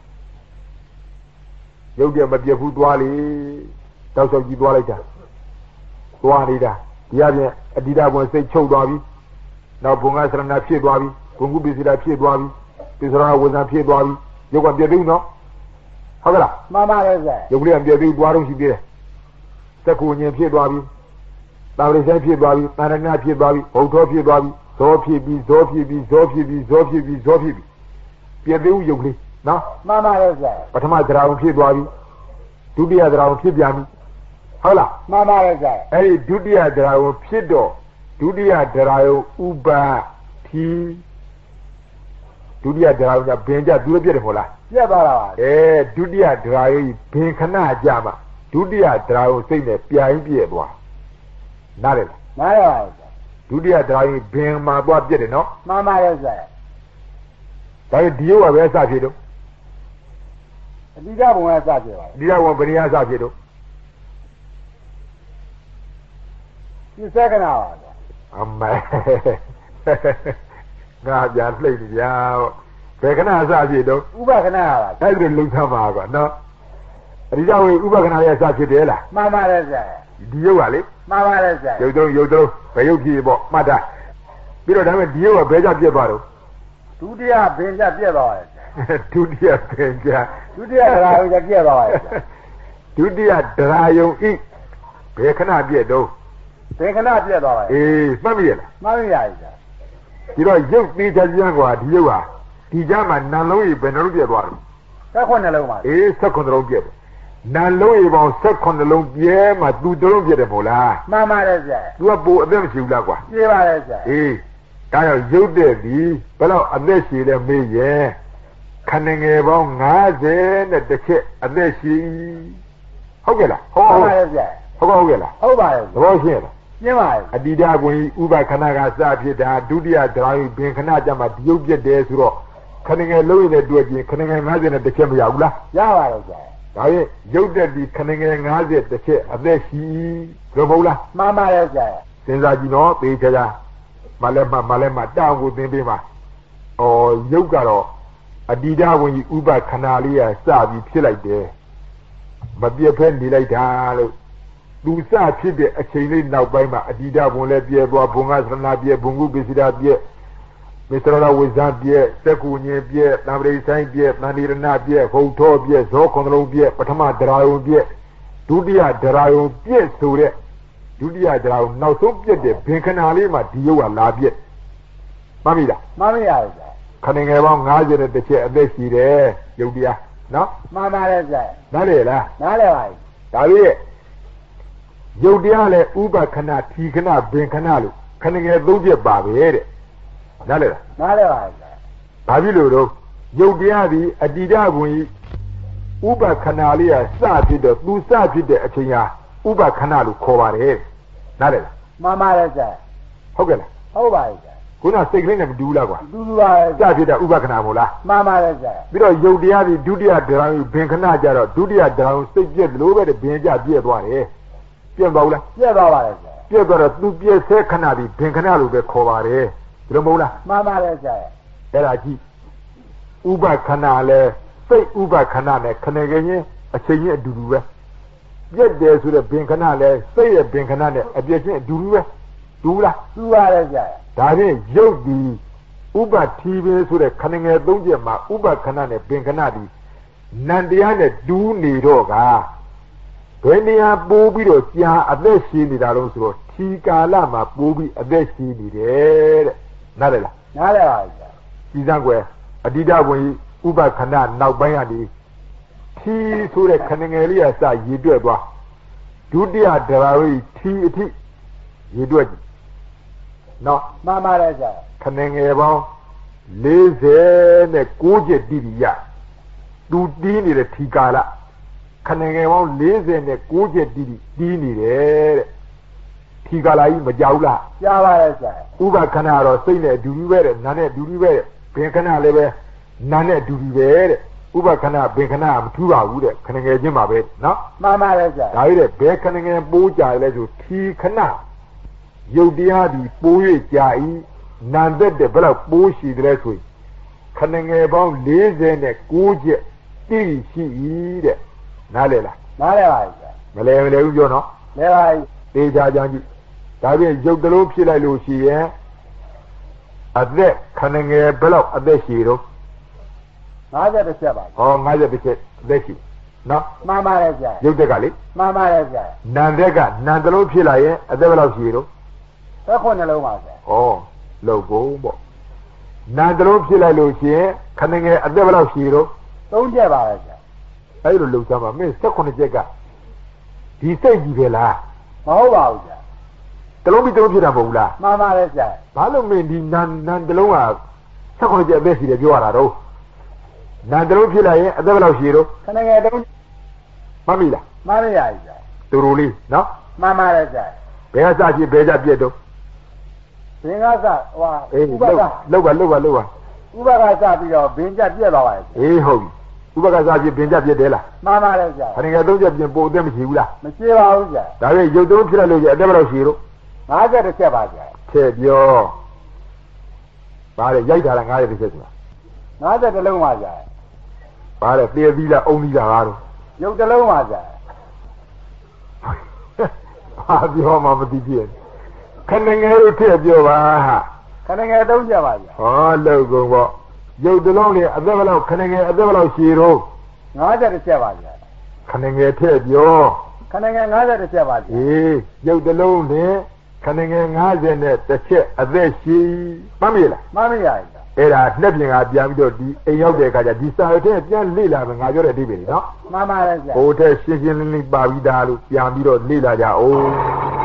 ရုပ်တည်းမပြတ်ဘူးသွားလေတောက်လျှောက်ကြီးသွားလိုက်တာသွားနေတာဒီအပြင်အတ္တိတဘဝင်စိတ်ချုပ်သွားပြီနောက်ဘုံကစရဏဖြစ်သွားပြီဘုံကုပိစိတာဖြစ်သွားပြီပိစရဏဝဇ္ဇဖြစ်သွားပြီရုပ်ကပြတ်သေးဘူးနော်ဟုတ်ကလားမှန်ပါတယ်ဗျာရုပ်ကလေးကပြည့်ပြီးသွားတော့ရှိသေးတယ်သက္ကူဉ္ဖြစ်သွားပြီတာဝရိဆိုင်ဖြစ်သွားပြီတာရဏဖြစ်သွားပြီဘုဒ္ဓဖြစ်သွားပြီဇောဖြစ်ပြီးဇောဖြစ်ပြီးဇောဖြစ်ပြီးဇောဖြစ်ပြီးဇောဖြစ်ပြီးပြည့်သေးဘူးရုပ်ကလေးနော်မှန်ပါတယ်ဗျာပထမသရာုံဖြစ်သွားပြီဒုတိယသရာုံဖြစ်ပြန်ပြီဟုတ်လားမှန်ပါတယ်ဗျာအဲ့ဒီဒုတိယသရာုံဖြစ်တော့ဒုတိယသရာုံဥပထီဒုတိယသရာုံကဘင်ကြသူတို့ပြည့်တယ်မဟုတ်လားပြည့်သွားတာပါအဲဒုတိယသရာုံဘင်ခဏကြမှာဒုတိယသရာုံစိတ်နဲ့ပြိုင်ပြည့်သွားနားလေနားရပါဗျာဒုတိယသရာုံဘင်မှာသွားပြည့်တယ်နော်မှန်ပါတယ်ဗျာဒါဒီရုပ်ကပဲအစဖြစ်တော့အတ္တိတဘဝင်ကစဖြစ်ပါအတ္တိတဘဝင်ဘယ်နေရာစဖြစ်တော့ဒီစက္ကနာပါဗျာအမေငါပြန်လှိမ့်ကြဘယ်ခဏအစဖြစ်တော့ဥပခဏပါဗျာအဲ့ဒါလုံသမှာကွာနော်အတ္တိတဘဝင်ဥပခဏရဲ့အစဖြစ်တယ်လားမှန်ပါတယ်ဗျာဒီရုပ်ကလေမှန်ပါတယ်ဗျာရုပ်သုံးရုပ်သုံးဘယ်ရုပ်ဖြစ်ပေါ့မှတ်တာပြီးတော့ဒါပေမဲ့ဒီရုပ်ကဘယ်ကြပြတ်သွားတော့ဒုတိယဘင်ကြပြတ်သွားတယ်ဒုတိယဘင်ကြဒုတိယဒရာယုံကြပြတ်သွားတယ်ဒုတိယဒရာယုံဤဘယ်ခဏပြတ်တော့ဘယ်ခဏပြတ်သွားတယ်အေးမှတ်မိရလားမှတ်မိရပြီဒီတော့ရုပ်သေးချာကျန်းกว่าဒီရုပ်ဟာဒီကြမှာနံလုံးကြီးဘယ်နှလုံးပြတ်သွားတော့ဆက်ခွနှလုံးပါအေးဆက်ခွနှလုံးပြတ်တယ်နံလုံးကြီးပေါင်းဆက်ခွနှလုံးပြဲမှာသူတလုံးပြတ်တယ်မို့လားမှန်ပါတယ်ဗျာ तू ကပိုအသက်မရှိဘူးလားကွာပြည့်ပါတယ်ဗျာအေးဒါကြောင့်ရုပ်တဲ့ဒီဘယ်တော့အသက်ရှိလဲမေးရဲ့ခဏငယ်ပေါင်း၅၀နဲ့တစ်ချက်အသက်ရှိဟုတ်ကဲ့လားဟုတ်ပါရဲ့ဗျာဟုတ်ပါဟုတ်ကဲ့လားဟုတ်ပါရဲ့သဘောရှင်းလားရှင်းပါရဲ့အတ္တိတကွင်ဥပခဏကစဖြစ်တာဒုတိယဒရာယဘင်ခဏကြမှာဒီရုပ်ပြတ်တယ်ဆိုတော့ခဏငယ်လုံးရတဲ့တွေ့ချင်းခဏငယ်၅၀နဲ့တစ်ချက်မရဘူးလားရပါရဲ့ဗျာဒါရင်ရုပ်တဲ့ဒီခဏငယ်၅၀တစ်ချက်အသက်ရှိဘယ်မဟုတ်လားမှန်ပါရဲ့ဗျာစဉ်းစားကြည့်နော်သေချာချာမလဲမမလဲမတောင်းကိုသင်ပေးပါဩရုပ်ကတော့အတ္တိတဝင်ကြီးဥပခဏလေးကစပြီးဖြစ်လိုက်တယ်မပြတ်ဖဲနေလိုက်တာလို့သူစဖြစ်တဲ့အချိန်လေးနောက်ပိုင်းမှာအတ္တိတဝင်လည်းပြဲသွားဘုံကသရဏပြဲဘုံကုပိစိတာပြဲမေတ္တာဝိဇ္ဇပြဲသက္ကူညင်ပြဲသံပရိဆိုင်ပြဲသန္တိရဏပြဲဘုံထောပြဲဇောခွန်လုံးပြဲပထမဒရာယုံပြဲဒုတိယဒရာယုံပြဲဆိုတဲ့ဒုတိယဒရာယုံနောက်ဆုံးပြဲတဲ့ဘင်ခဏလေးမှာဒီရုပ်ကလာပြဲမှတ်မိလားမှတ်မိပါဗျာခဏငယ်ပေါင်း၅၀နဲ့တစ်ချက်အသက်ရှိတယ်ရုပ်တရားနော်မှန်ပါတယ်ဗျာနားလေလားနားလေပါပြီဒါလေးရဲ့ရုပ်တရားလဲဥပခဏထီခဏဘင်ခဏလို့ခဏငယ်သုံးချက်ပါပဲတဲ့နားလေလားနားလေပါဗျာဘာဖြစ်လို့တော့ရုပ်တရားဒီအတ္တိတဘုံကြီးဥပခဏလေးကစဖြစ်တော့သူစဖြစ်တဲ့အချိန်ဟာဥပခဏလို့ခေါ်ပါတယ်နားလေလားမှန်ပါတယ်ဗျာဟုတ်ကဲ့လားဟုတ်ပါပြီဗျာခုနစိတ်ကလေးနဲ့မတူဘူးလားကွာတူတူပါပဲစဖြစ်တာဥပခဏမို့လားမှန်ပါတယ်ဗျာပြီးတော့ရုပ်တရားဒီဒုတိယဒရာယုဘင်ခဏကြတော့ဒုတိယဒရာယုစိတ်ပြက်လို့ပဲဘင်ကြပြက်သွားတယ်ပြက်သွားဘူးလားပြက်သွားပါတယ်ဗျာပြက်သွားတော့သူပြက်ဆဲခဏဒီဘင်ခဏလို့ပဲခေါ်ပါတယ်ဒီလိုမဟုတ်လားမှန်ပါတယ်ဗျာအဲ့ဒါကြည့်ဥပခဏလဲစိတ်ဥပခဏနဲ့ခဏငယ်ချင်းအချိန်ချင်းအတူတူပဲပြက်တယ်ဆိုတဲ့ဘင်ခဏလဲစိတ်ရဲ့ဘင်ခဏနဲ့အပြည့်ချင်းအတူတူပဲတူလားတူပါတယ်ဗျာဒါဖြင့်ရုပ်ဒီဥပထီပဲဆိုတဲ့ခဏငယ်သုံးချက်မှာဥပခဏနဲ့ပင်ခဏဒီနန္တရားနဲ့တူးနေတော့ကဘယ်နေရာပိုးပြီးတော့ကြာအသက်ရှင်နေတာလို့ဆိုတော့ထီကာလမှာပိုးပြီးအသက်ရှင်နေတယ်တဲ့နားလည်လားနားလည်ပါဗျာဒီစံကွယ်အတိဒဝင်ဥပခဏနောက်ပိုင်းကနေထီဆိုတဲ့ခဏငယ်လေးကစရည်တွက်သွားဒုတိယဒရာဝိထီအထိရည်တွက်ကြည့်နော်မှန်ပါတယ်ဗျာခဏငယ်ပေါင်းလေးဆယ်နဲ့ကိုးချက်တိတိယသူတီးနေတဲ့ထီကာလခဏငယ်ပေါင်းလေးဆယ်နဲ့ကိုးချက်တိတိတီးနေတယ်တဲ့ထီကာလကြီးမကြောက်လားကြားပါရဲ့ဗျာဥပခဏတော့စိတ်နဲ့အတူတူပဲတဲ့နာနဲ့အတူတူပဲတဲ့ဘင်ခဏလည်းပဲနာနဲ့အတူတူပဲတဲ့ဥပခဏဘင်ခဏမထူးပါဘူးတဲ့ခဏငယ်ချင်းပါပဲနော်မှန်ပါတယ်ဗျာဒါကြီးတဲ့ဘယ်ခဏငယ်ပိုးကြလဲဆိုထီခဏရုပ်တရားဒီပိုး၍ကြာဤနံသက်တဲ့ဘယ်လောက်ပိုးရှိတယ်ဆိုရင်ခဏငယ်ပေါင်းလေးဆယ်နဲ့ကိုးချက်တိရှိ၏တဲ့နားလေလားနားလေပါဗျာမလဲမလဲဘူးပြောနော်လဲပါသေချာကြကြည့်ဒါပြင်ရုပ်တလုံးဖြစ်လိုက်လို့ရှိရင်အသက်ခဏငယ်ဘယ်လောက်အသက်ရှိတော့ငါးချက်တစ်ချက်ပါဟောငါးချက်တစ်ချက်အသက်ရှိနော်မှန်ပါတယ်ဗျာရုပ်တက်ကလေမှန်ပါတယ်ဗျာနံသက်ကနံတလုံးဖြစ်လာရင်အသက်ဘယ်လောက်ရှိတော့သက်ခွနှလုံးပါဗျာဩလောက်ကုန်ပေါ့နံတလုံးဖြစ်လိုက်လို့ရှိရင်ခဏငယ်အသက်ဘယ်လောက်ရှိတော့သုံးချက်ပါပဲဗျာအဲ့လိုလှုပ်ရှားမှာမင်း၁၈ချက်ကဒီစိတ်ကြီးပဲလားမဟုတ်ပါဘူးဗျာတလုံးပြီးတလုံးဖြစ်တာမဟုတ်ဘူးလားမှန်ပါတယ်ဗျာဘာလို့မင်းဒီနံနံတလုံးက၁၈ချက်အသက်ရှိတယ်ပြောရတာတော့နံတလုံးဖြစ်လာရင်အသက်ဘယ်လောက်ရှိတော့ခဏငယ်တုံးမှတ်ပြီလားမှန်ပါရဲ့ဗျာတူတူလေးနော်မှန်ပါတယ်ဗျာဘယ်ကစဖြစ်ဘယ်ကြပြည့်တော့ဘင်္ဂါစဟွာဥပကလောက်ပါလောက်ပါလောက်ပါဥပကစပြီးတော့ဘင်ကြပြည့်သွားပါရဲ့အေးဟုတ်ပြီဥပကစဖြစ်ဘင်ကြပြည့်တယ်လားမှန်ပါတယ်ဗျာခဏငယ်သုံးချက်ပြင်ပို့အသက်မရှိဘူးလားမရှိပါဘူးဗျာဒါပေမဲ့ရုပ်သုံးဖြစ်လိုက်လို့အသက်ဘယ်လောက်ရှိတော့ငါးချက်တစ်ချက်ပါဗျာထည့်ပြောဘာလဲရိုက်ထားတာငါးချက်တစ်ချက်ဆိုတာငါးချက်တစ်လုံးပါဗျာဘာလဲသေသီးလားအုံသီးလားဟာတော့ရုပ်တစ်လုံးပါဗျာဟာပြောမှမသိပြည့်ခဏငယ်လို့ထည့်ပြောပါဟာခဏငယ်သုံးချက်ပါဗျာဟောလောက်ကုန်ပေါ့ရုပ်တစ်လုံးနဲ့အသက်ဘယ်လောက်ခဏငယ်အသက်ဘယ်လောက်ရှိတော့ငါးချက်တစ်ချက်ပါဗျာခဏငယ်ထည့်ပြောခဏငယ်ငါးချက်တစ်ချက်ပါဗျာအေးရုပ်တစ်လုံးနဲ့ခဏငယ်၅၀နဲ့တစ်ချက်အသက်ရှိမှတ်မိလားမှတ်မိပါဗျာအဲ့ဒါနှစ်ပြင်ကပြန်ပြီးတော့ဒီအိမ်ရောက်တဲ့အခါကျဒီစာရွက်ထဲပြန်လေ့လာမယ်ငါပြောတဲ့အဓိပ္ပာယ်နော်မှန်ပါတယ်ဗျာဟိုထဲရှင်းရှင်းလင်းလင်းပါပြီးသားလို့ပြန်ပြီးတော့လေ့လာကြအောင်